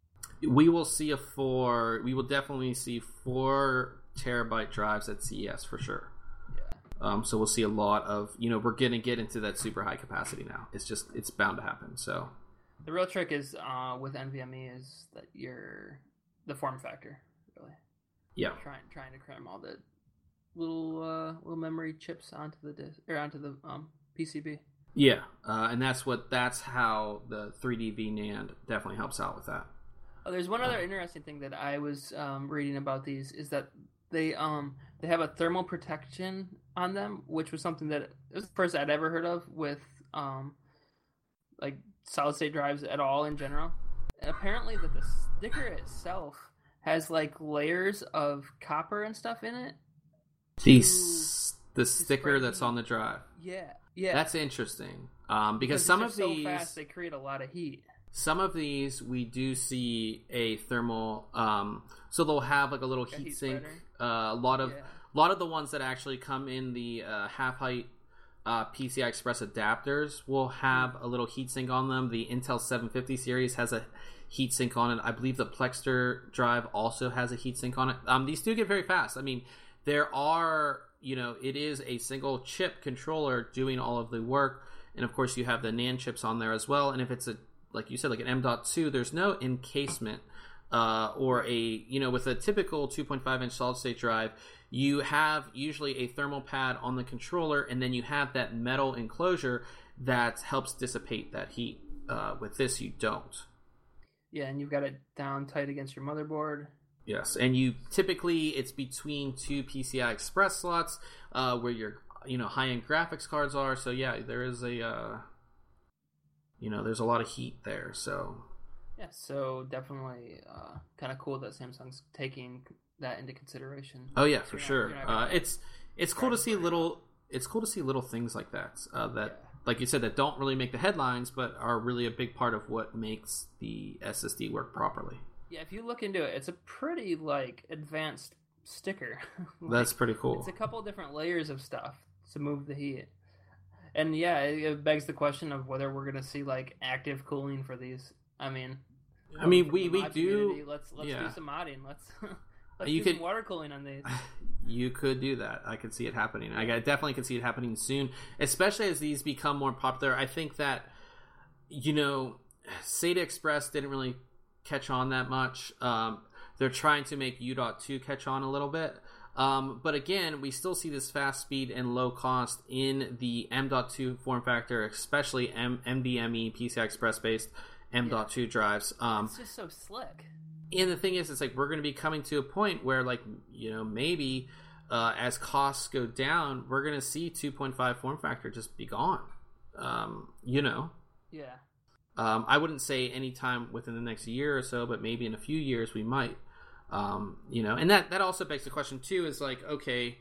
We will see a four. We will definitely see four terabyte drives at C E S for sure. Yeah. Um, so we'll see a lot of you know we're gonna get into that super high capacity now. It's just it's bound to happen. So the real trick is uh, with N V M e is that you're the form factor really. Yeah. Trying trying to cram all the little uh, little memory chips onto the disk or onto the um, P C B. Yeah, uh, and that's what that's how the three D V NAND definitely helps out with that. Oh, there's one other interesting thing that I was um, reading about these is that they um they have a thermal protection on them, which was something that it was the first I'd ever heard of with um like solid state drives at all in general. And apparently that the sticker itself has like layers of copper and stuff in it. The the sticker that's on the drive. Yeah, yeah. That's interesting. Um, because, because some of so these fast, they create a lot of heat. Some of these we do see a thermal, um, so they'll have like a little heat, heat sink. Uh, a lot of, yeah. a lot of the ones that actually come in the uh, half height uh, P C I Express adapters will have a little heatsink on them. The Intel seven fifty series has a heatsink on it. I believe the Plextor drive also has a heatsink on it. Um, these do get very fast. I mean, there are, you know, it is a single chip controller doing all of the work. And of course, you have the NAND chips on there as well. And if it's a, like you said, like an M dot two, there's no encasement uh, or a, you know, with a typical two point five inch solid state drive, you have usually a thermal pad on the controller, and then you have that metal enclosure that helps dissipate that heat. Uh, with this, you don't. Yeah, and you've got it down tight against your motherboard. Yes, and you typically, it's between two P C I Express slots uh, where your, you know, high-end graphics cards are. So yeah, there is a, uh, you know, there's a lot of heat there. So yeah, so definitely uh, kind of cool that Samsung's taking that into consideration. Oh yeah, so for not, sure. Uh, it's it's cool to see little it's cool to see little things like that. Uh, that yeah. Like you said, that don't really make the headlines, but are really a big part of what makes the S S D work properly. Yeah, if you look into it, it's a pretty like advanced sticker. Like, that's pretty cool. It's a couple different layers of stuff to move the heat. And yeah, it, it begs the question of whether we're going to see like active cooling for these. I mean, I mean, we we do. Let's let's yeah. do some modding. Let's let's you do could, some water cooling on these. You could do that. I could see it happening. I definitely could see it happening soon, especially as these become more popular. I think that, you know, SATA Express didn't really catch on that much. Um, they're trying to make U dot two catch on a little bit. Um, but again, we still see this fast speed and low cost in the M dot two form factor, especially M- NVMe P C I Express based M dot two yeah. drives. Um, it's just so slick. And the thing is, it's like we're going to be coming to a point where, like, you know, maybe uh, as costs go down, we're going to see two point five form factor just be gone. Um, you know? Yeah. Um, I wouldn't say anytime within the next year or so, but maybe in a few years we might. Um, you know, and that, that also begs the question, too, is like, okay,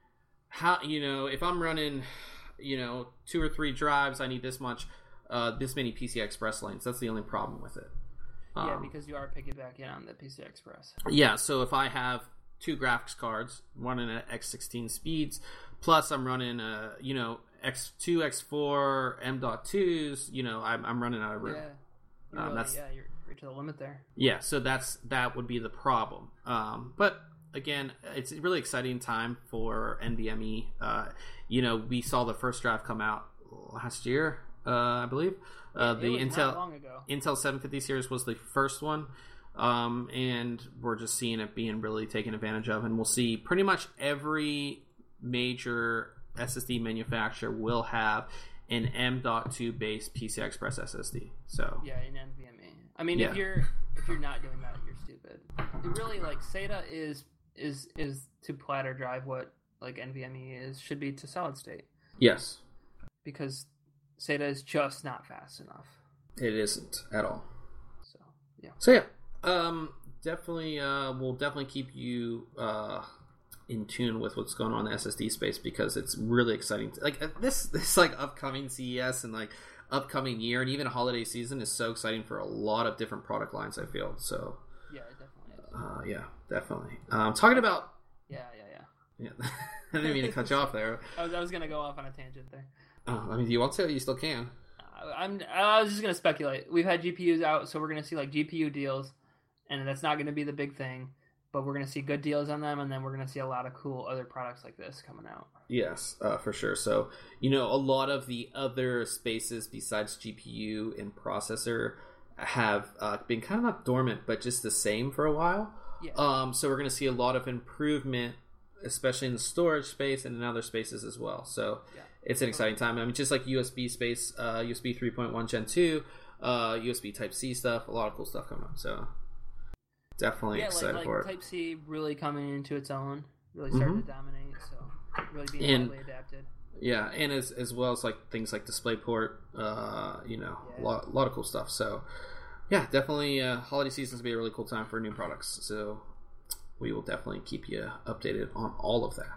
how, you know, if I'm running, you know, two or three drives, I need this much, uh, this many P C I Express lanes. That's the only problem with it. Um, yeah, because you are piggybacking on the P C I Express. Yeah, so if I have two graphics cards running at X sixteen speeds, plus I'm running, a, you know, X two, X four, M dot twos, you know, I'm, I'm running out of room. Yeah, you're um, really, that's, yeah, you're, you're to the limit there. Yeah, so that's that would be the problem. Um, but again, it's a really exciting time for NVMe. Uh, you know, we saw the first draft come out last year, uh, I believe. Uh, the Intel Intel seven fifty series was the first one, um, and we're just seeing it being really taken advantage of. And we'll see pretty much every major S S D manufacturer will have an M dot two based P C I Express S S D. So yeah, in NVMe. I mean, yeah. if you're if you're not doing that, you're stupid. It really, like, SATA is is is to platter drive what like NVMe is should be to solid state. Yes, because SATA is just not fast enough. It isn't at all. So yeah. So yeah, um, definitely, uh, we'll definitely keep you uh, in tune with what's going on in the S S D space, because it's really exciting. To, like this, this like upcoming C E S and like upcoming year and even holiday season is so exciting for a lot of different product lines, I feel. So yeah, it definitely is. Uh, yeah, definitely. Um, talking about yeah, yeah, yeah. Yeah, I didn't mean to cut you off there. I was I was gonna go off on a tangent there. Oh, I mean, do you want to? You still can. I'm. I was just gonna speculate. We've had G P Us out, so we're gonna see like G P U deals, and that's not gonna be the big thing. But we're gonna see good deals on them, and then we're gonna see a lot of cool other products like this coming out. Yes, uh, for sure. So you know, a lot of the other spaces besides G P U and processor have uh, been kind of not dormant, but just the same for a while. Yeah. Um. So we're gonna see a lot of improvement, especially in the storage space and in other spaces as well. So. Yeah. It's an exciting time. I mean, just like U S B space, uh, U S B three point one Gen two, uh, U S B Type-C stuff, a lot of cool stuff coming up. So definitely yeah, excited like, for like it. Type-C really coming into its own, really starting mm-hmm. to dominate, so really being and, widely adapted. Yeah, and as as well as like things like DisplayPort, uh, you know, yeah. a lot, a lot of cool stuff. So yeah, definitely uh, holiday season's be a really cool time for new products. So we will definitely keep you updated on all of that.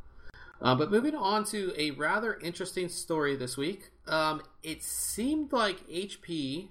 Uh, but moving on to a rather interesting story this week. Um, it seemed like H P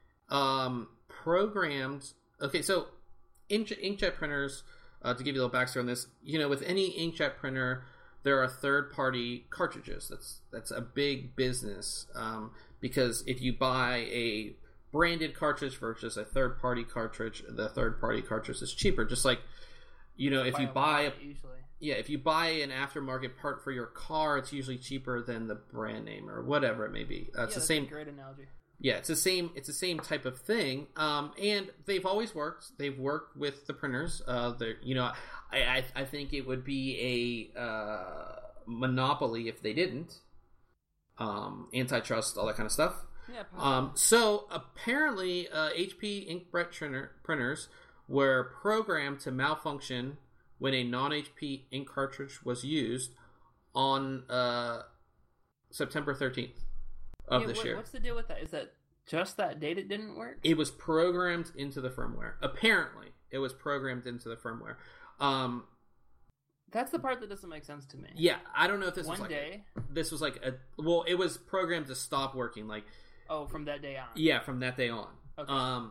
um, programmed... Okay, so ink, inkjet printers, uh, to give you a little backstory on this, you know, with any inkjet printer, there are third-party cartridges. That's that's a big business um, because if you buy a branded cartridge versus a third-party cartridge, the third-party cartridge is cheaper. Just like, you know, if Buy you a buy lot, a, usually. yeah, if you buy an aftermarket part for your car, it's usually cheaper than the brand name or whatever it may be. Uh, it's Yeah, the that's same. a great analogy. Yeah, it's the same. It's the same type of thing, um, and they've always worked. They've worked with the printers. Uh, they're, you know, I, I, I think it would be a uh, monopoly if they didn't. Um, antitrust, all that kind of stuff. Yeah. Possibly. Um, so apparently, uh, H P inkjet printer, printers were programmed to malfunction when a non-H P ink cartridge was used on uh, September thirteenth of yeah, this what, year. What's the deal with that? Is that just that date it didn't work? It was programmed into the firmware. Apparently, it was programmed into the firmware. Um, That's the part that doesn't make sense to me. yeah, I don't know if this One was like day. A, this was like a well, it was programmed to stop working. Like, Oh, from that day on. yeah, from that day on. Okay. Um,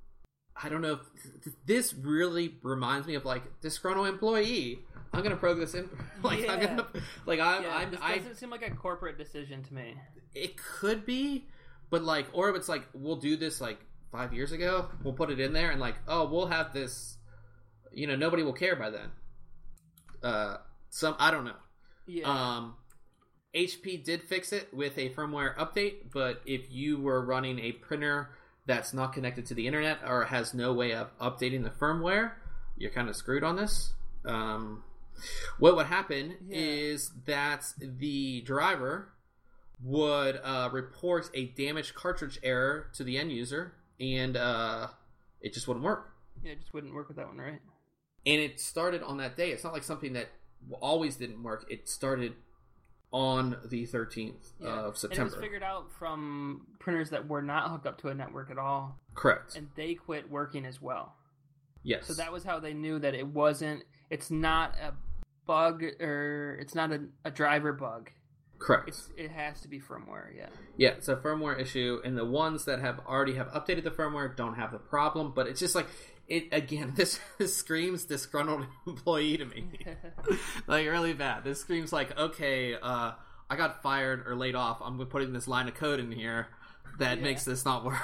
I don't know if this really reminds me of like disgruntled employee. I'm gonna program this in. Like, Yeah. I'm gonna, like I'm, yeah, I'm, this I. doesn't seem like a corporate decision to me. It could be, but like, or it's like we'll do this like five years ago. We'll put it in there and like, oh, we'll have this. You know, nobody will care by then. Uh, some I don't know. Yeah. Um, H P did fix it with a firmware update, but if you were running a printer that's not connected to the internet or has no way of updating the firmware, you're kind of screwed on this. Um, what would happen Yeah. is that the driver would uh, report a damaged cartridge error to the end user, and uh, it just wouldn't work. Yeah, it just wouldn't work with that one, right? And it started on that day. It's not like something that always didn't work. It started on the thirteenth Yeah. of And it September. was figured out from printers that were not hooked up to a network at all, Correct. and they quit working as well. Yes. So that was how they knew that it wasn't. It's not a bug, or it's not a, a driver bug. Correct. It's, it has to be firmware. Yeah. Yeah, it's a firmware issue, and the ones that have already have updated the firmware don't have the problem. But it's just like it again. This, this screams disgruntled employee to me, like really bad. This screams like, okay, uh, I got fired or laid off. I'm putting this line of code in here that Yeah. makes this not work.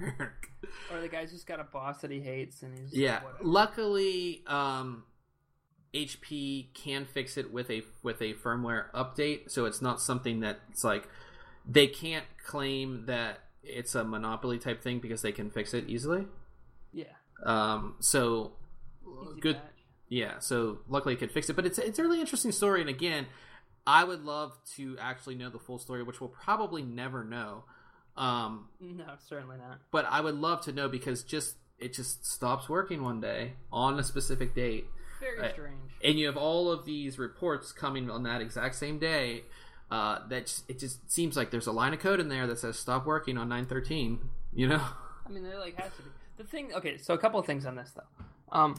Or the guy's just got a boss that he hates, and he's Yeah. like, whatever. Luckily, um, H P can fix it with a with a firmware update, so it's not something that's like they can't claim that it's a monopoly type thing because they can fix it easily. Yeah. Um, so Easy good. patch. Yeah. So luckily, it could fix it, but it's it's a really interesting story. And again, I would love to actually know the full story, which we'll probably never know. Um, No, certainly not. but I would love to know because just it just stops working one day on a specific date. Very Right. strange. And you have all of these reports coming on that exact same day. Uh, that just, it just seems like there's a line of code in there that says stop working on nine thirteen. You know? I mean, there like has to be. The thing, okay, so a couple of things on this though. Um,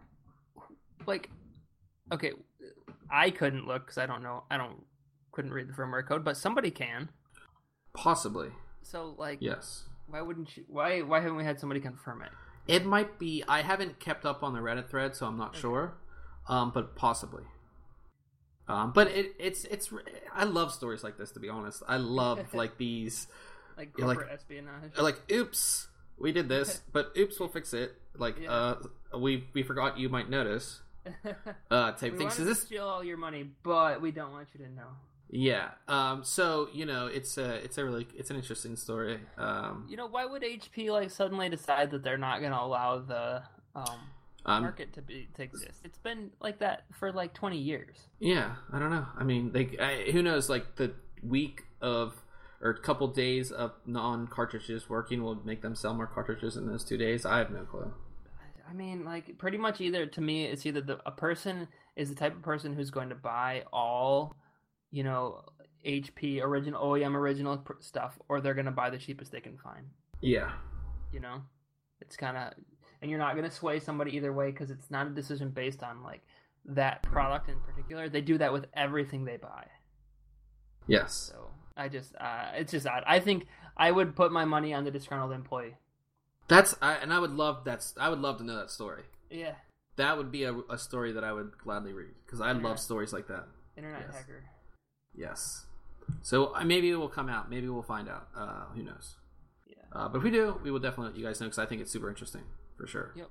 like, okay, I couldn't look because I don't know, I don't couldn't read the firmware code, but somebody can. Possibly. So like, Yes. why wouldn't you? Why why haven't we had somebody confirm it? It might be. I haven't kept up on the Reddit thread, so I'm not Okay. sure. Um, but possibly. Um, but it, it's it's. I love stories like this. To be honest, I love like these. Like Yeah, like- corporate espionage. Like, oops, we did this, but oops, we'll fix it. Like, Yeah. uh, we we forgot you might notice. Uh, type we thing. wanted So to this, steal all your money, but we don't want you to know. yeah. Um. So you know, it's a it's a really it's an interesting story. Um. You know, why would H P like suddenly decide that they're not going to allow the um, um market to be to exist? It's been like that for like twenty years. Yeah, I don't know. I mean, they I, who knows? Like the week of or a couple days of non cartridges working will make them sell more cartridges in those two days. I have no clue. I mean, like pretty much either to me, it's either the, a person is the type of person who's going to buy all, you know, H P original O E M original pr- stuff, or they're going to buy the cheapest they can find. Yeah. You know, it's kind of, and you're not going to sway somebody either way because it's not a decision based on like that product in particular. They do that with everything they buy. Yes. So I just, uh, it's just odd. I think I would put my money on the disgruntled employee. That's I, and I would love that. I would love to know that story. Yeah. That would be a, a story that I would gladly read because I Yeah. love stories like that. Internet yes. hacker. Yes. So uh, maybe it will come out. Maybe we'll find out. Uh, who knows? Yeah. Uh, but if we do, we will definitely let you guys know because I think it's super interesting for sure. Yep.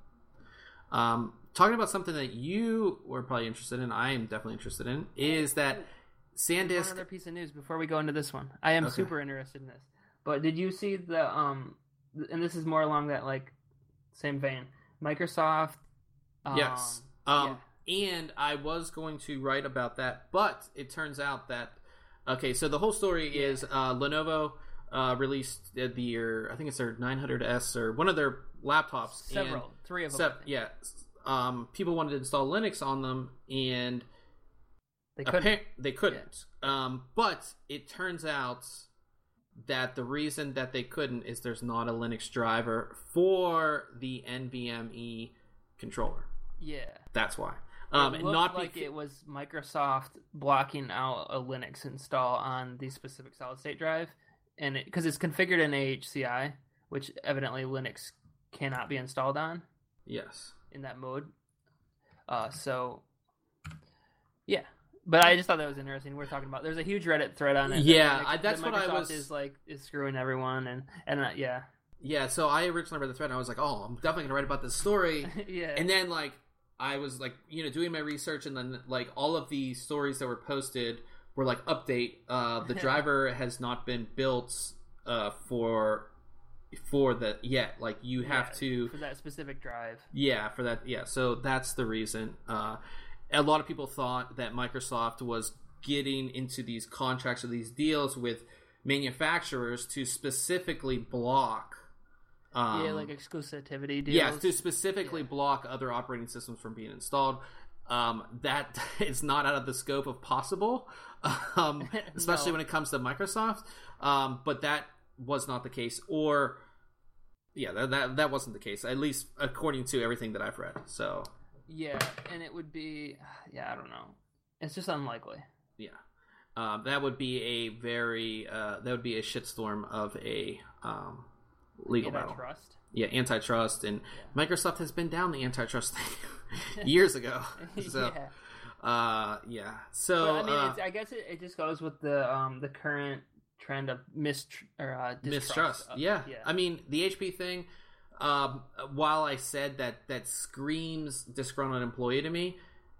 Um, talking about something that you were probably interested in, I am definitely interested in, is that SanDisk. One other piece of news before we go into this one. I am Okay. super interested in this. But did you see the um? And this is more along that like same vein. Microsoft. Um, Yes. Um, And I was going to write about that, but it turns out that okay. So the whole story Yeah. is uh, Lenovo uh, released the year, I think it's their nine hundred S or one of their laptops. Several, and three of them. Sep- yeah. Um, people wanted to install Linux on them, and They couldn't. Appar- they couldn't. Um, but it turns out that the reason that they couldn't is there's not a Linux driver for the N V M e controller. Yeah. That's why. Um, it and looked not like beca- it was Microsoft blocking out a Linux install on the specific solid state drive, and because it, it's configured in A H C I, which evidently Linux cannot be installed on Yes. in that mode. Uh, so yeah, but I just thought that was interesting. We're talking about there's a huge Reddit thread on it. Yeah, that I- that's that what I Microsoft was- is like is screwing everyone, and and uh, yeah, Yeah, so I originally read the thread and I was like, oh, I'm definitely going to write about this story. yeah, And then, like, I was, like, you know, doing my research, and then, like, all of the stories that were posted were, like, update. Uh, the driver has not been built uh, for for the yet. Like, you have Yeah, to... for that specific drive. Yeah, for that. Yeah, so that's the reason. Uh, a lot of people thought that Microsoft was getting into these contracts or these deals with manufacturers to specifically block... Um, yeah, like exclusivity deals. Yes, to specifically Yeah. block other operating systems from being installed. Um, that is not out of the scope of possible, um, especially No. when it comes to Microsoft. Um, but that was not the case, or yeah, that, that that wasn't the case, at least according to everything that I've read. So Yeah, and it would be, yeah, I don't know. It's just unlikely. yeah, um, that would be a very uh, that would be a shitstorm of a um, legal battle. Antitrust. Yeah, antitrust, and Microsoft has been down the antitrust thing years ago. So, yeah. uh, yeah. So, But, I mean, uh, it's, I guess it, it just goes with the um the current trend of mistr or uh, distrust. mistrust. Of, Yeah. yeah. I mean, the H P thing. Um, while I said that that screams disgruntled employee to me,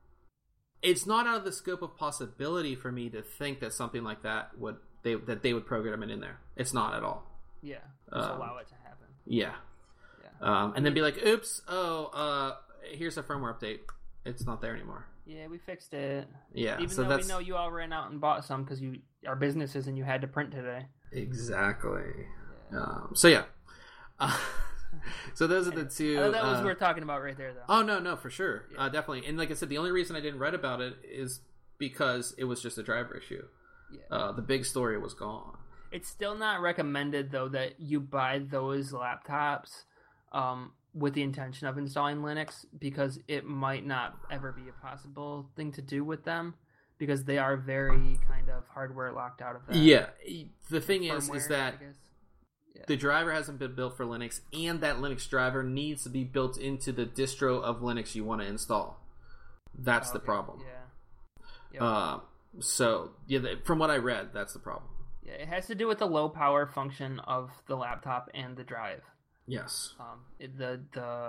it's not out of the scope of possibility for me to think that something like that would they that they would program it in there. It's not at all. Yeah, just Um, allow it to happen. Yeah. Yeah. Um, and then be like, oops, oh, uh, here's a firmware update. It's not there anymore. Yeah, we fixed it. Yeah, Even so though that's we know you all ran out and bought some because you are businesses and you had to print today. exactly. Yeah. Um, so yeah, uh, so those are the two. I thought that was uh, what we're talking about right there, though. oh no, no, for sure, Yeah. uh, definitely. And like I said, the only reason I didn't write about it is because it was just a driver issue. Yeah. Uh, the big story was gone. It's still not recommended though that you buy those laptops um, with the intention of installing Linux because it might not ever be a possible thing to do with them because they are very kind of hardware locked out of that. Yeah, the thing is, Firmware, is that I guess. Yeah. the driver hasn't been built for Linux, and that Linux driver needs to be built into the distro of Linux you want to install. That's the Okay, problem. Yeah. Yep. Uh, so yeah, the, from what I read, that's the problem. Yeah, it has to do with the low power function of the laptop and the drive. Yes. Um, it- the the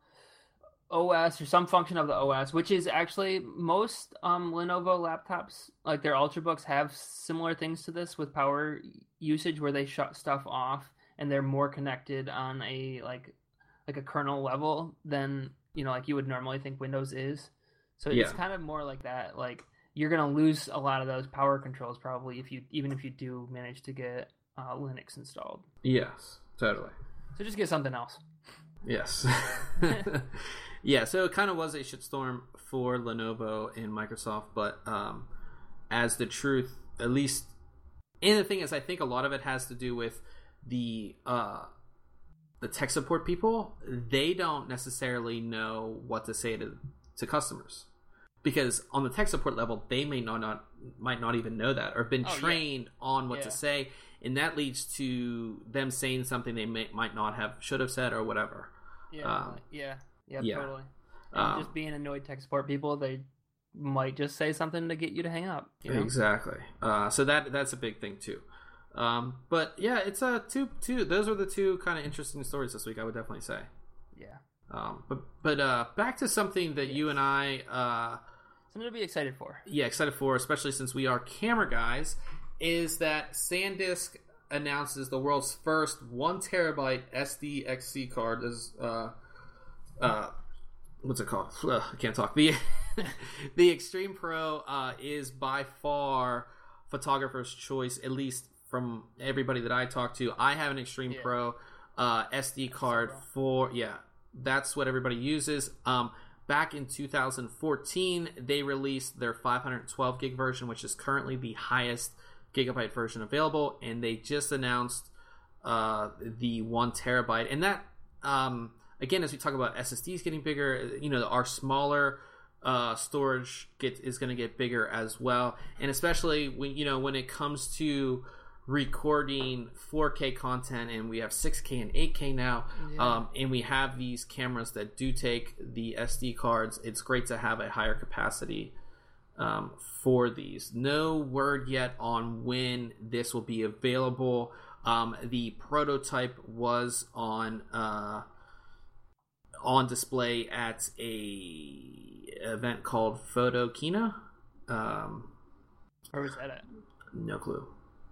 O S or some function of the O S, which is actually most um, Lenovo laptops, like their Ultrabooks, have similar things to this with power usage, where they shut stuff off and they're more connected on a like like a kernel level than you know like you would normally think Windows is. So it's Yeah. kind of more like that. Like you're gonna lose a lot of those power controls probably if you even if you do manage to get uh, Linux installed. Yes. Totally. So just get something else. Yes. Yeah, so it kind of was a shitstorm for Lenovo and Microsoft, but um, as the truth, at least, and the thing is, I think a lot of it has to do with the uh, the tech support people. They don't necessarily know what to say to to customers because on the tech support level, they may not, not might not even know that or have been Oh, yeah. trained on what Yeah. to say, and that leads to them saying something they may, might not have should have said or whatever. Yeah, Um, like- yeah, yeah, yeah. totally. And Um, just being annoyed tech support people, they might just say something to get you to hang up. You know? Exactly. Uh, so that that's a big thing too. Um, but yeah, it's a two two. Those are the two kind of interesting stories this week. I would definitely say. Yeah. Um, but but uh, back to something that yes. you and I uh, something to be excited for. Yeah, excited for, especially since we are camera guys. Is that SanDisk announces the world's first one terabyte S D X C card? Is uh, uh, what's it called? Ugh, I can't talk. The the Extreme Pro uh, is by far photographer's choice, at least from everybody that I talk to. I have an Extreme yeah. Pro uh, S D card for yeah. That's what everybody uses. Um, back in two thousand fourteen, they released their five hundred twelve gig version, which is currently the highest gigabyte version available, and they just announced uh, the one terabyte. And that, um, again, as we talk about S S Ds getting bigger, you know, our smaller uh, storage get, is going to get bigger as well. And especially when you know when it comes to recording four K content, and we have six K and eight K now, yeah. um, and we have these cameras that do take the S D cards. It's great to have a higher capacity um, for these. No word yet on when this will be available. Um, the prototype was on uh, on display at a event called Photokina. Um, Where was that at? No clue.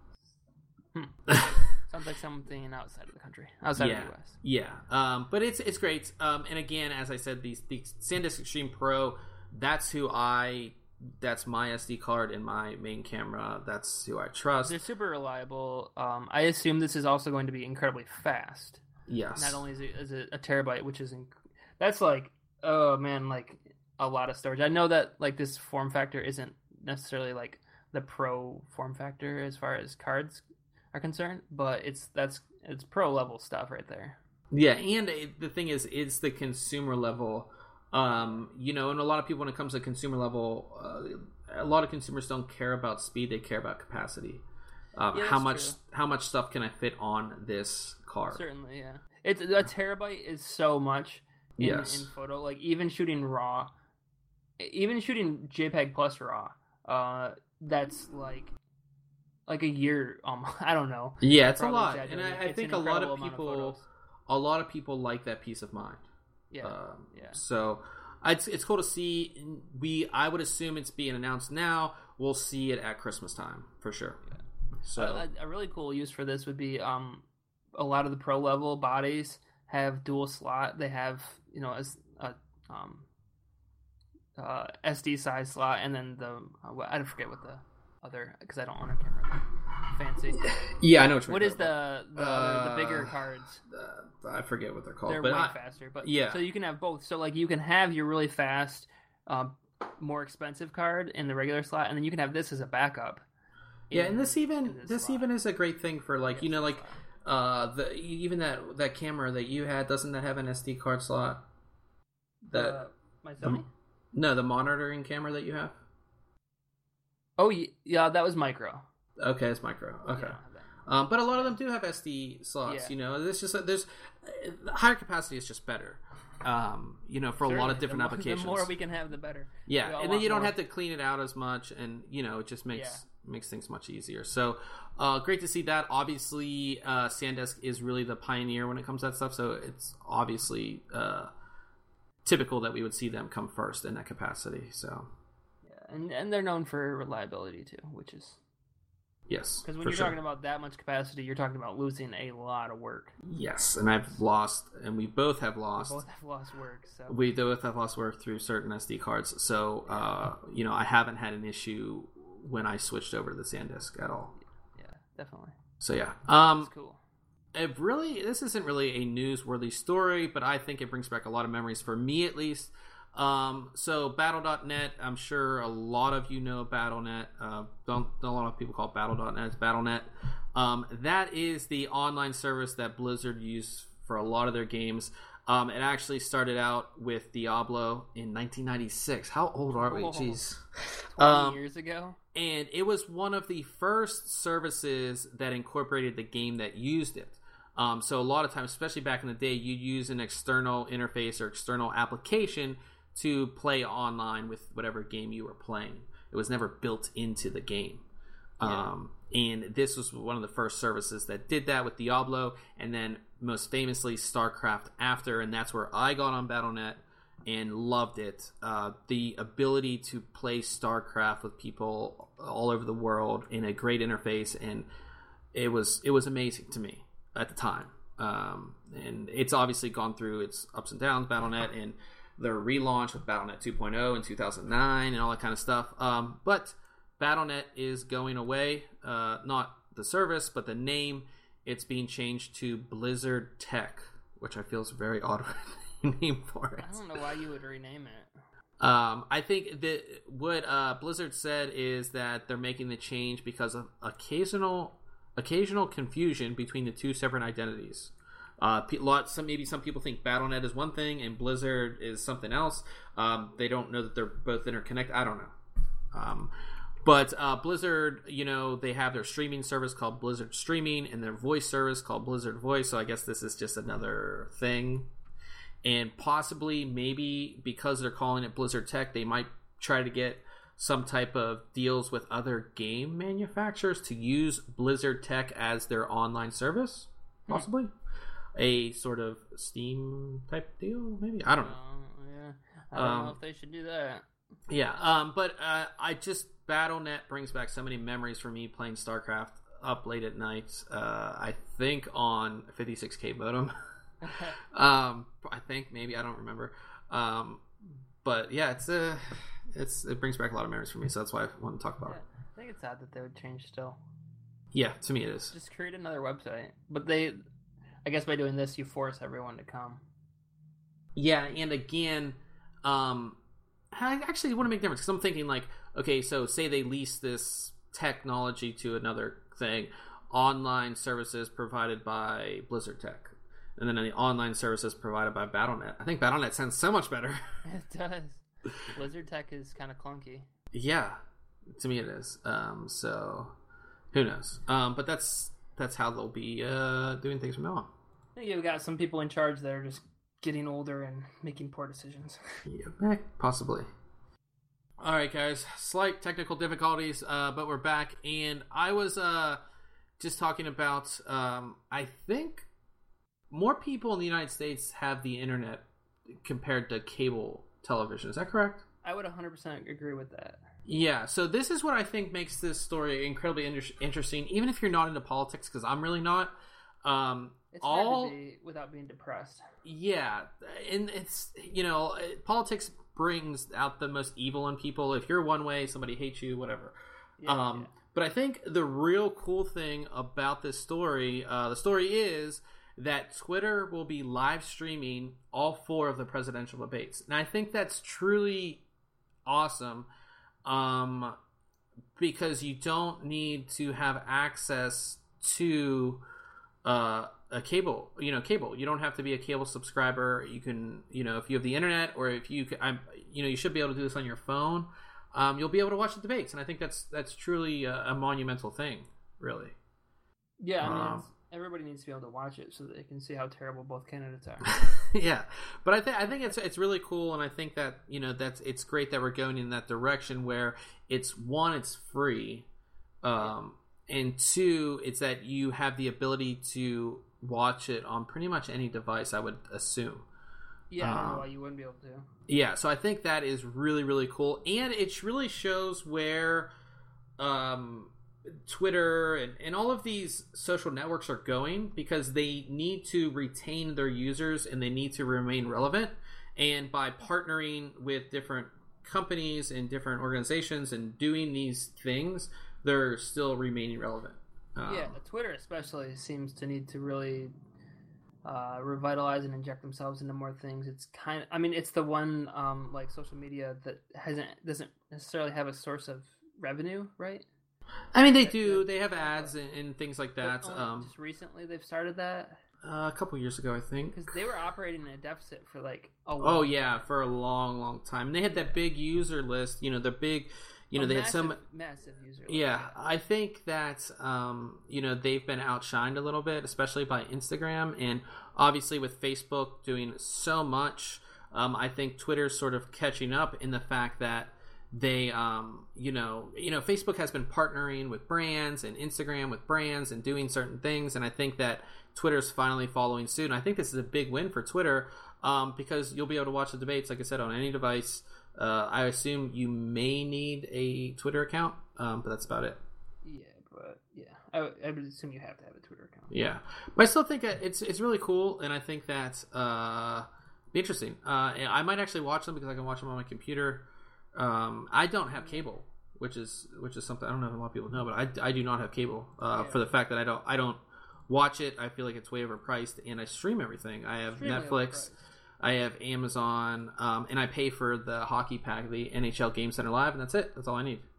Hmm. Sounds like something outside of the country, outside yeah, of the U S. Yeah, um, but it's it's great. Um, and again, as I said, these the SanDisk Extreme Pro. That's who I. That's my S D card in my main camera. That's who I trust. They're super reliable. Um, I assume this is also going to be incredibly fast. Yes. Not only is it, is it a terabyte, which is inc- that's like oh man, like a lot of storage. I know that like this form factor isn't necessarily like the pro form factor as far as cards are concerned, but it's that's it's pro level stuff right there. Yeah, and it, the thing is, it's the consumer level. Um, you know, and a lot of people, when it comes to consumer level, uh, a lot of consumers don't care about speed; they care about capacity. Um, yeah, how much true. how much stuff can I fit on this card? Certainly, yeah. It's a terabyte is so much in, yes. in photo. Like even shooting RAW, even shooting JPEG plus RAW, uh, that's like. Like a year, um, I don't know. Yeah, it's a lot, and I, I think an a lot of people, of a lot of people like that peace of mind. Yeah, um, yeah. So it's it's cool to see. We I would assume it's being announced now. We'll see it at Christmas time for sure. Yeah. So a, a really cool use for this would be um, a lot of the pro level bodies have dual slot. They have you know as a um, uh, S D size slot, and then the uh, I forget what the. Other because I don't own a camera fancy. Yeah, I know what you're What is the the, uh, the bigger cards? Uh, I forget what they're called. They're but way I, faster, but yeah. So you can have both. So like you can have your really fast, um, more expensive card in the regular slot, and then you can have this as a backup. Yeah, in, and this even this, this slot. even is a great thing for like you know like uh the even that that camera that you had, doesn't that have an S D card slot? That uh, my Sony? The, no, the monitoring camera that you have. Oh yeah, that was micro. Okay, it's micro. Okay, yeah, um, but a lot of them do have S D slots. Yeah. You know, it's just there's higher capacity is just better. Um, you know, for Certainly. a lot of different the more, applications. The more we can have, the better. Yeah, and then you don't more. have to clean it out as much, and you know, it just makes yeah. makes things much easier. So, uh, great to see that. Obviously, uh, SanDisk is really the pioneer when it comes to that stuff. So it's obviously uh, typical that we would see them come first in that capacity. So. And and they're known for reliability too, which is yes. Because when you're sure. talking about that much capacity, you're talking about losing a lot of work. Yes, and I've lost, and we both have lost. We both have lost work. So we both have lost work through certain S D cards. So uh, you know, I haven't had an issue when I switched over to the SanDisk at all. Yeah, definitely. So yeah, um, that's cool. It really, this isn't really a newsworthy story, but I think it brings back a lot of memories for me, at least. Um, so Battle dot net, I'm sure a lot of you know Battle dot net. Uh, don't, don't a lot of people call it Battle dot net. It's Battle dot net. Um, that is the online service that Blizzard used for a lot of their games. Um, it actually started out with Diablo in nineteen ninety-six. How old are we? Jeez. twenty um, years ago. And it was one of the first services that incorporated the game that used it. Um, so a lot of times, especially back in the day, you'd use an external interface or external application to play online with whatever game you were playing. It was never built into the game. Yeah. Um, and this was one of the first services that did that with Diablo, and then most famously StarCraft after, and that's where I got on Battle dot net and loved it. Uh, the ability to play StarCraft with people all over the world in a great interface, and it was it was amazing to me at the time. Um, and it's obviously gone through its ups and downs, Battle dot net, and their relaunch with Battle dot net two point oh in two thousand nine and all that kind of stuff. Um, but Battle dot net is going away. Uh, not the service, but the name. It's being changed to Blizzard Tech, which I feel is a very odd name for it. I don't know why you would rename it. Um, I think that what uh, Blizzard said is that they're making the change because of occasional occasional confusion between the two separate identities. Uh, lots, some maybe some people think Battle dot net is one thing and Blizzard is something else. Um, they don't know that they're both interconnected. I don't know. Um, but uh, Blizzard, you know, they have their streaming service called Blizzard Streaming and their voice service called Blizzard Voice. So I guess this is just another thing. And possibly, maybe because they're calling it Blizzard Tech, they might try to get some type of deals with other game manufacturers to use Blizzard Tech as their online service. Possibly. Hmm. A sort of Steam type deal, maybe? I don't know. Uh, yeah. I don't um, know if they should do that. Yeah, um, but uh, I just... Battle dot net brings back so many memories for me playing StarCraft up late at night. Uh, I think on fifty-six K modem. um, I think, maybe, I don't remember. Um, but yeah, it's uh, it's it brings back a lot of memories for me, so that's why I want to talk about yeah, it. I think it's sad that they would change still. Yeah, to me it is. Just create another website. But they... I guess by doing this, you force everyone to come. Yeah, and again, um, I actually want to make a difference because I'm thinking like, okay, so say they lease this technology to another thing, online services provided by Blizzard Tech, and then the online services provided by Battle dot net. I think Battle dot net sounds so much better. It does. Blizzard Tech is kind of clunky. Yeah, to me it is. Um, so who knows? Um, but that's that's how they'll be uh, doing things from now on. I think you've got some people in charge that are just getting older and making poor decisions. Yeah, possibly. All right, guys. Slight technical difficulties, uh, but we're back. And I was uh, just talking about, um, I think more people in the United States have the internet compared to cable television. Is that correct? I would one hundred percent agree with that. Yeah, so this is what I think makes this story incredibly inter- interesting, even if you're not into politics, because I'm really not. Um, it's all, hard to be without being depressed. Yeah, and it's, you know, politics brings out the most evil in people. If you're one way, somebody hates you, whatever. Yeah, um, yeah. But I think the real cool thing about this story, uh, the story is that Twitter will be live streaming all four of the presidential debates. And I think that's truly awesome. Um, because you don't need to have access to uh, a cable, you know, cable. You don't have to be a cable subscriber. You can, you know, if you have the internet, or if you, can, I'm, you know, you should be able to do this on your phone. Um, you'll be able to watch the debates, and I think that's that's truly a, a monumental thing, really. Yeah, I mean, um, everybody needs to be able to watch it so that they can see how terrible both candidates are. Yeah, but I think I think it's it's really cool, and I think that, you know, that's it's great that we're going in that direction where it's, one, it's free, um, and two, it's that you have the ability to watch it on pretty much any device, I would assume. Yeah, I don't know why you wouldn't be able to. Yeah, so I think that is really, really cool, and it really shows where um, Twitter and, and all of these social networks are going, because they need to retain their users and they need to remain relevant. And by partnering with different companies and different organizations and doing these things, they're still remaining relevant. Um, yeah, Twitter especially seems to need to really uh, revitalize and inject themselves into more things. It's kind of, I mean, it's the one um, like social media that hasn't doesn't necessarily have a source of revenue, right? I mean, they do. They have ads and, and things like that. But, um, just recently, they've started that. Uh, a couple years ago, I think. Because they were operating in a deficit for like a while. Oh yeah, for a long, long time. And they had that big user list. You know, the big. You know, a they massive, had some massive user list. Yeah, I think that um, you know, they've been outshined a little bit, especially by Instagram, and obviously with Facebook doing so much. Um, I think Twitter's sort of catching up in the fact that they, um, you know, you know, Facebook has been partnering with brands and Instagram with brands and doing certain things, and I think that Twitter's finally following suit. And I think this is a big win for Twitter um, because you'll be able to watch the debates, like I said, on any device. Uh, I assume you may need a Twitter account, um, but that's about it. Yeah, but yeah, I, w- I would assume you have to have a Twitter account. Yeah, but I still think it's it's really cool, and I think that uh, be interesting. Uh, and I might actually watch them because I can watch them on my computer. Um, I don't have cable, which is which is something I don't know if a lot of people know, but I, I do not have cable uh, yeah. for the fact that I don't I don't watch it. I feel like it's way overpriced, and I stream everything. I have Extremely Netflix. Overpriced. I have Amazon, um, and I pay for the hockey pack, the N H L Game Center Live, and that's it. That's all I need.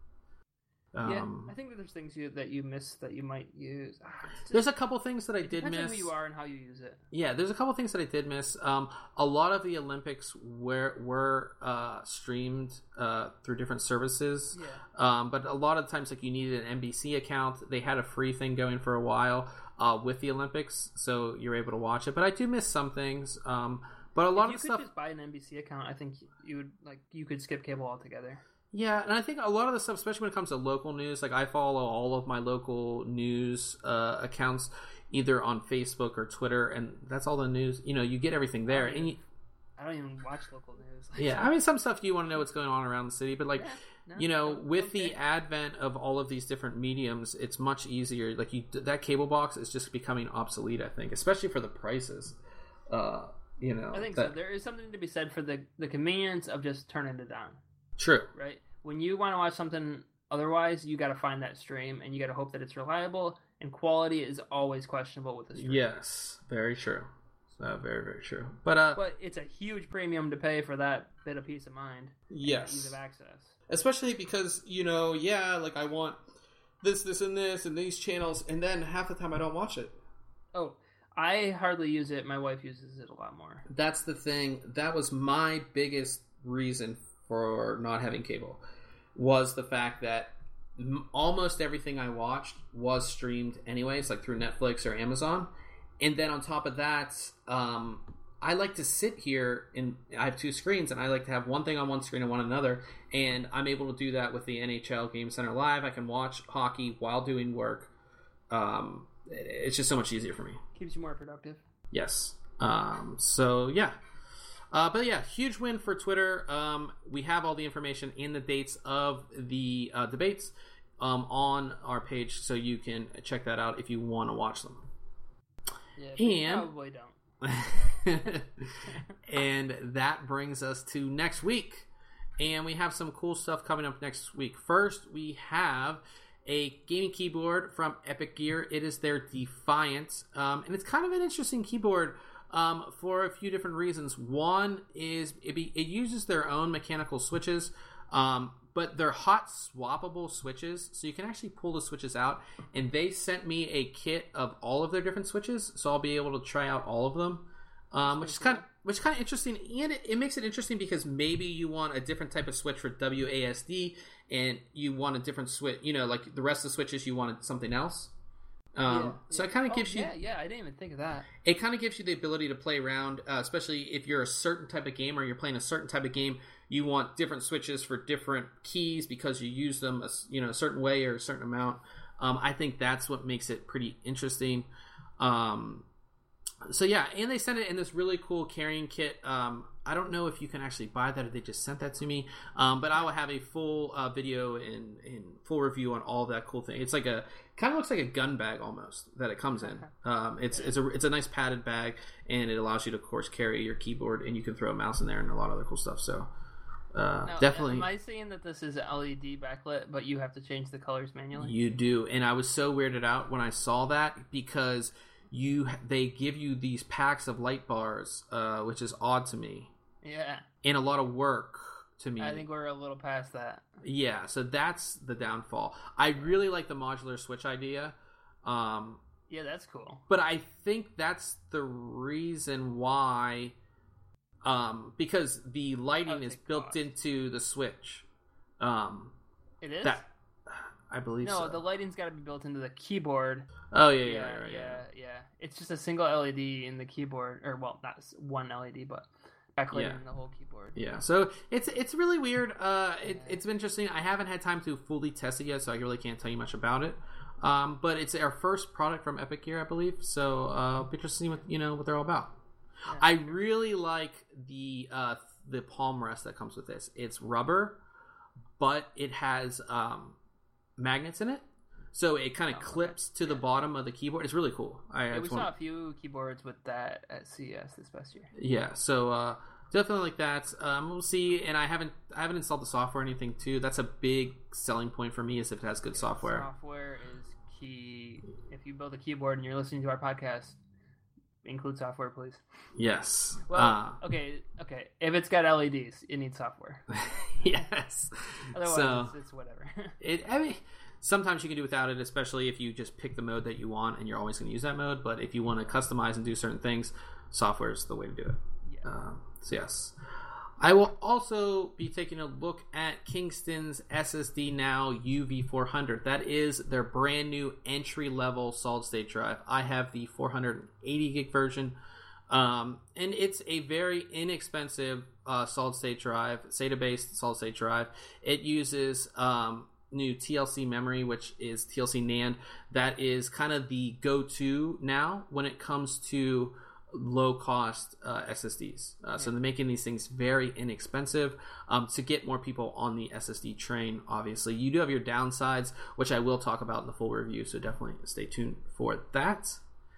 Um, yeah, I think that there's things you, that you miss that you might use. Ah, just, there's a couple things that I did depends miss. On who you are and how you use it. Yeah, there's a couple things that I did miss. Um, a lot of the Olympics were were uh, streamed uh, through different services. Yeah. Um, but a lot of times, like you needed an N B C account. They had a free thing going for a while uh, with the Olympics, so you're able to watch it. But I do miss some things. Um, but a lot if of you stuff. Could just buy an N B C account. I think you would like you could skip cable altogether. Yeah, and I think a lot of the stuff, especially when it comes to local news, like I follow all of my local news uh, accounts either on Facebook or Twitter, and that's all the news. You know, you get everything there. I don't, and even, you, I don't even watch local news. Yeah, I mean, some stuff you want to know what's going on around the city, but like, yeah, no, you know, no, with okay. the advent of all of these different mediums, it's much easier. Like, you that cable box is just becoming obsolete, I think, especially for the prices. Uh, you know, I think that, so. There is something to be said for the the convenience of just turning it on. True. Right? When you want to watch something otherwise, you got to find that stream, and you got to hope that it's reliable, and quality is always questionable with the stream. Yes, very true. Uh, very, very true. But uh, but it's a huge premium to pay for that bit of peace of mind. Yes. Ease of access. Especially because, you know, yeah, like I want this, this, and this, and these channels, and then half the time I don't watch it. Oh, I hardly use it. My wife uses it a lot more. That's the thing. That was my biggest reason for not having cable, was the fact that m- almost everything I watched was streamed anyways, like through Netflix or Amazon. And then on top of that, um, I like to sit here, and I have two screens, and I like to have one thing on one screen and one on another, and I'm able to do that with the N H L Game Center Live. I can watch hockey while doing work. Um, it's just so much easier for me. Keeps you more productive. Yes. Um, so, yeah. Uh, but yeah, huge win for Twitter. Um, we have all the information and the dates of the uh, debates um, on our page, so you can check that out if you want to watch them. Yeah, and probably don't. And that brings us to next week, and we have some cool stuff coming up next week. First, we have a gaming keyboard from Epic Gear. It is their Defiant, um, and it's kind of an interesting keyboard. Um, for a few different reasons. One is it, be, it uses their own mechanical switches, um, but they're hot swappable switches, so you can actually pull the switches out. And they sent me a kit of all of their different switches, so I'll be able to try out all of them, um, which is kind of which is kind of interesting. And it, it makes it interesting because maybe you want a different type of switch for W A S D, and you want a different switch. You know, like the rest of the switches, you wanted something else. Um, yeah, so yeah. it kind of oh, gives you yeah yeah I didn't even think of that. It kind of gives you the ability to play around, uh, especially if you're a certain type of game or you're playing a certain type of game. You want different switches for different keys because you use them a, you know a certain way or a certain amount. um, I think that's what makes it pretty interesting. Um, so yeah, and they sent it in this really cool carrying kit. um, I don't know if you can actually buy that or they just sent that to me, um, but I will have a full uh, video and, and full review on all that cool thing. It's like a kind of looks like a gun bag almost that it comes in. Um, it's it's a it's a nice padded bag, and it allows you to of course carry your keyboard, and you can throw a mouse in there and a lot of other cool stuff. So uh, now, definitely. Am I seeing that this is L E D backlit, but you have to change the colors manually? You do, and I was so weirded out when I saw that because you they give you these packs of light bars, uh, which is odd to me. Yeah. And a lot of work to me. I think we're a little past that. Yeah, so that's the downfall. I really like the modular switch idea. Um, yeah, that's cool. But I think that's the reason why, um, because the lighting is built cost. into the Switch. Um, it is? That, I believe no, so. No, the lighting's got to be built into the keyboard. Oh, yeah, yeah, yeah, right, right, yeah, yeah, yeah. It's just a single L E D in the keyboard, or well, not one L E D, but backlighting Yeah. the whole keyboard. Yeah, so it's it's really weird. Uh, it, it's been interesting. I haven't had time to fully test it yet, so I really can't tell you much about it. Um, but it's our first product from Epic Gear, I believe. So uh, be interested to see what you know what they're all about. Yeah, I sure. really like the uh, the palm rest that comes with this. It's rubber, but it has um, magnets in it. So it kind of oh, clips okay. to yeah. the bottom of the keyboard. It's really cool. I, yeah, I we saw wanna... a few keyboards with that at C E S this past year. Yeah, so uh, definitely like that. Um, we'll see. And I haven't I haven't installed the software or anything too. That's a big selling point for me is if it has good yeah, software. Software is key. If you build a keyboard and you're listening to our podcast, include software, please. Yes. Well, uh, okay, okay. If it's got L E Ds, it needs software. Yes. Otherwise, so, it's, it's whatever. it. I mean. Sometimes you can do without it, especially if you just pick the mode that you want and you're always going to use that mode. But if you want to customize and do certain things, software is the way to do it. Yeah. Uh, so, yes. I will also be taking a look at Kingston's S S D Now U V four hundred. That is their brand new entry-level solid-state drive. I have the four hundred eighty gig version. Um, and it's a very inexpensive uh, solid-state drive, SATA-based solid-state drive. It uses... Um, new T L C memory, which is T L C NAND. That is kind of the go-to now when it comes to low-cost uh, S S Ds. Uh, yeah. So they're making these things very inexpensive um, to get more people on the S S D train, obviously. You do have your downsides, which I will talk about in the full review, so definitely stay tuned for that.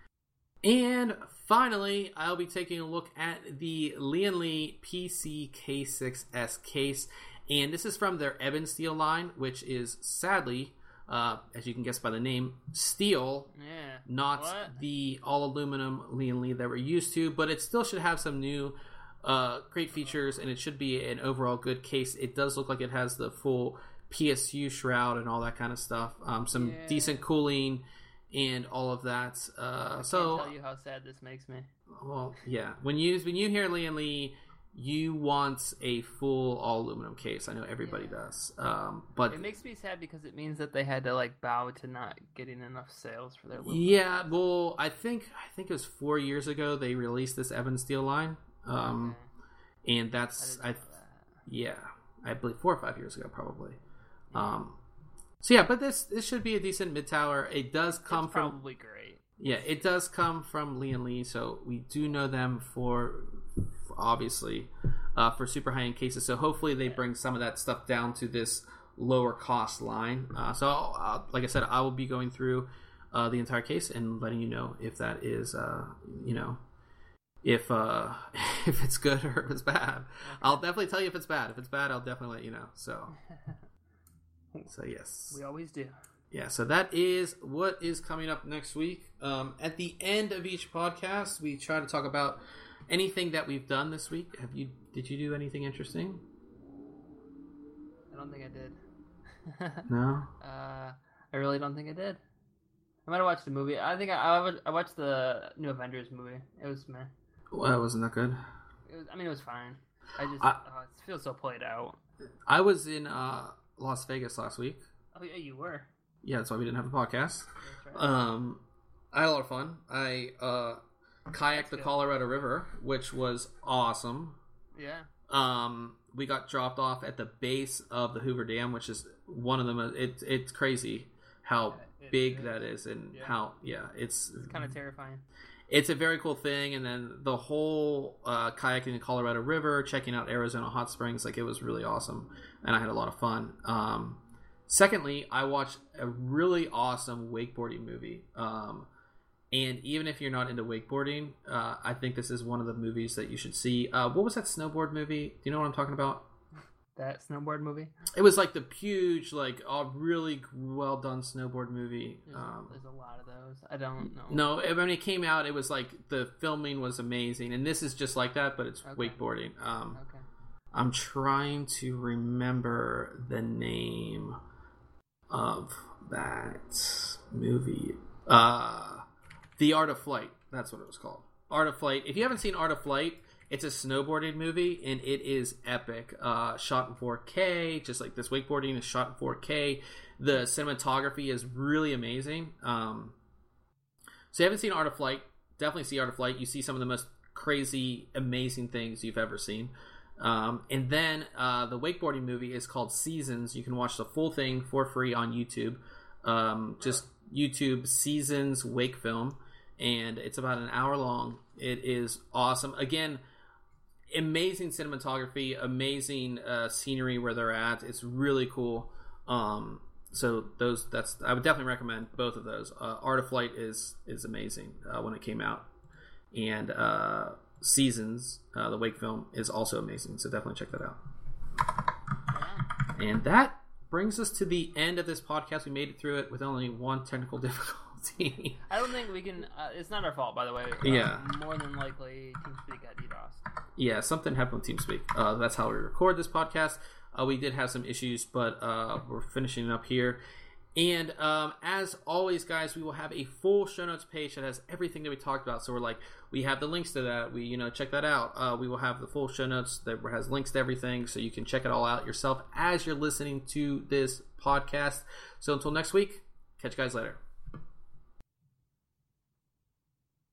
And finally, I'll be taking a look at the Lian Li P C K six S case. And this is from their Ebon Steel line, which is sadly, uh, as you can guess by the name, steel, yeah. not what? the all-aluminum Lian Li that we're used to. But it still should have some new uh, great features, and it should be an overall good case. It does look like it has the full P S U shroud and all that kind of stuff. Um, some yeah. decent cooling and all of that. Uh, I so, can't tell you how sad this makes me. Well, yeah. When you, when you hear Lian Li... you want a full all aluminum case. I know everybody yeah. does. Um, but it makes me sad because it means that they had to like bow to not getting enough sales for their aluminum. Yeah, well, I think I think it was four years ago they released this Ebon Steel line. Um, okay. and that's I, I that. yeah, I believe four or five years ago probably. Yeah. Um, so yeah, but this this should be a decent mid tower. It does come it's from probably great. Yeah, it does come from Lian Li, so we do know them for. Obviously uh, for super high-end cases, so hopefully they bring some of that stuff down to this lower cost line. Uh, so uh, like I said, I will be going through uh, the entire case and letting you know if that is uh, you know if uh, if it's good or if it's bad. I'll definitely tell you if it's bad. If it's bad, I'll definitely let you know. So so yes, we always do. Yeah, so that is what is coming up next week. Um, at the end of each podcast, we try to talk about anything that we've done this week. Have you? Did you do anything interesting? I don't think I did. No. Uh, I really don't think I did. I might have watched the movie. I think I, I, I watched the new Avengers movie. It was meh. Well, wasn't that good? It was, I mean, it was fine. I just I, uh, it feels so played out. I was in uh, Las Vegas last week. Oh yeah, you were. Yeah, that's why we didn't have a podcast. That's right. Um, I had a lot of fun. I uh. Kayak the Colorado River, which was awesome. Yeah. Um, we got dropped off at the base of the Hoover Dam, which is one of them. It's it's crazy how yeah, it, big it is. that is, and yeah. how yeah, it's, it's kind of terrifying. It's a very cool thing, and then the whole uh, kayaking the Colorado River, checking out Arizona hot springs, like it was really awesome, and I had a lot of fun. Um, secondly, I watched a really awesome wakeboarding movie. Um, And even if you're not into wakeboarding, uh, I think this is one of the movies that you should see. Uh, what was that snowboard movie? Do you know what I'm talking about? That snowboard movie? It was like the huge, like, a really well done snowboard movie. There's, um, there's a lot of those. I don't know. No, when it came out, it was like the filming was amazing. And this is just like that, but it's okay. wakeboarding. Um, okay. I'm trying to remember the name of that movie. Uh... The Art of Flight. That's what it was called. Art of Flight. If you haven't seen Art of Flight, it's a snowboarding movie, and it is epic. Uh, shot in four K, just like this wakeboarding is shot in four K. The cinematography is really amazing. Um, so if you haven't seen Art of Flight, definitely see Art of Flight. You see some of the most crazy, amazing things you've ever seen. Um, and then uh, the wakeboarding movie is called Seasons. You can watch the full thing for free on YouTube. Um, just YouTube Seasons Wake Film, and it's about an hour long. It is awesome. Again, amazing cinematography, amazing uh, scenery where they're at. It's really cool. Um, so those that's I would definitely recommend both of those. Uh, Art of Flight is is amazing uh, when it came out, and uh, Seasons, uh, the Wake film, is also amazing. So definitely check that out. And that brings us to the end of this podcast. We made it through it with only one technical difficulty. I don't think we can. Uh, it's not our fault, by the way. Yeah. Um, more than likely, TeamSpeak got DDoSed. Yeah, something happened with TeamSpeak. Uh, that's how we record this podcast. Uh, we did have some issues, but uh, we're finishing it up here. And um, as always, guys, we will have a full show notes page that has everything that we talked about. So we're like, we have the links to that. We, you know, check that out. Uh, we will have the full show notes that has links to everything, so you can check it all out yourself as you're listening to this podcast. So until next week, catch you guys later.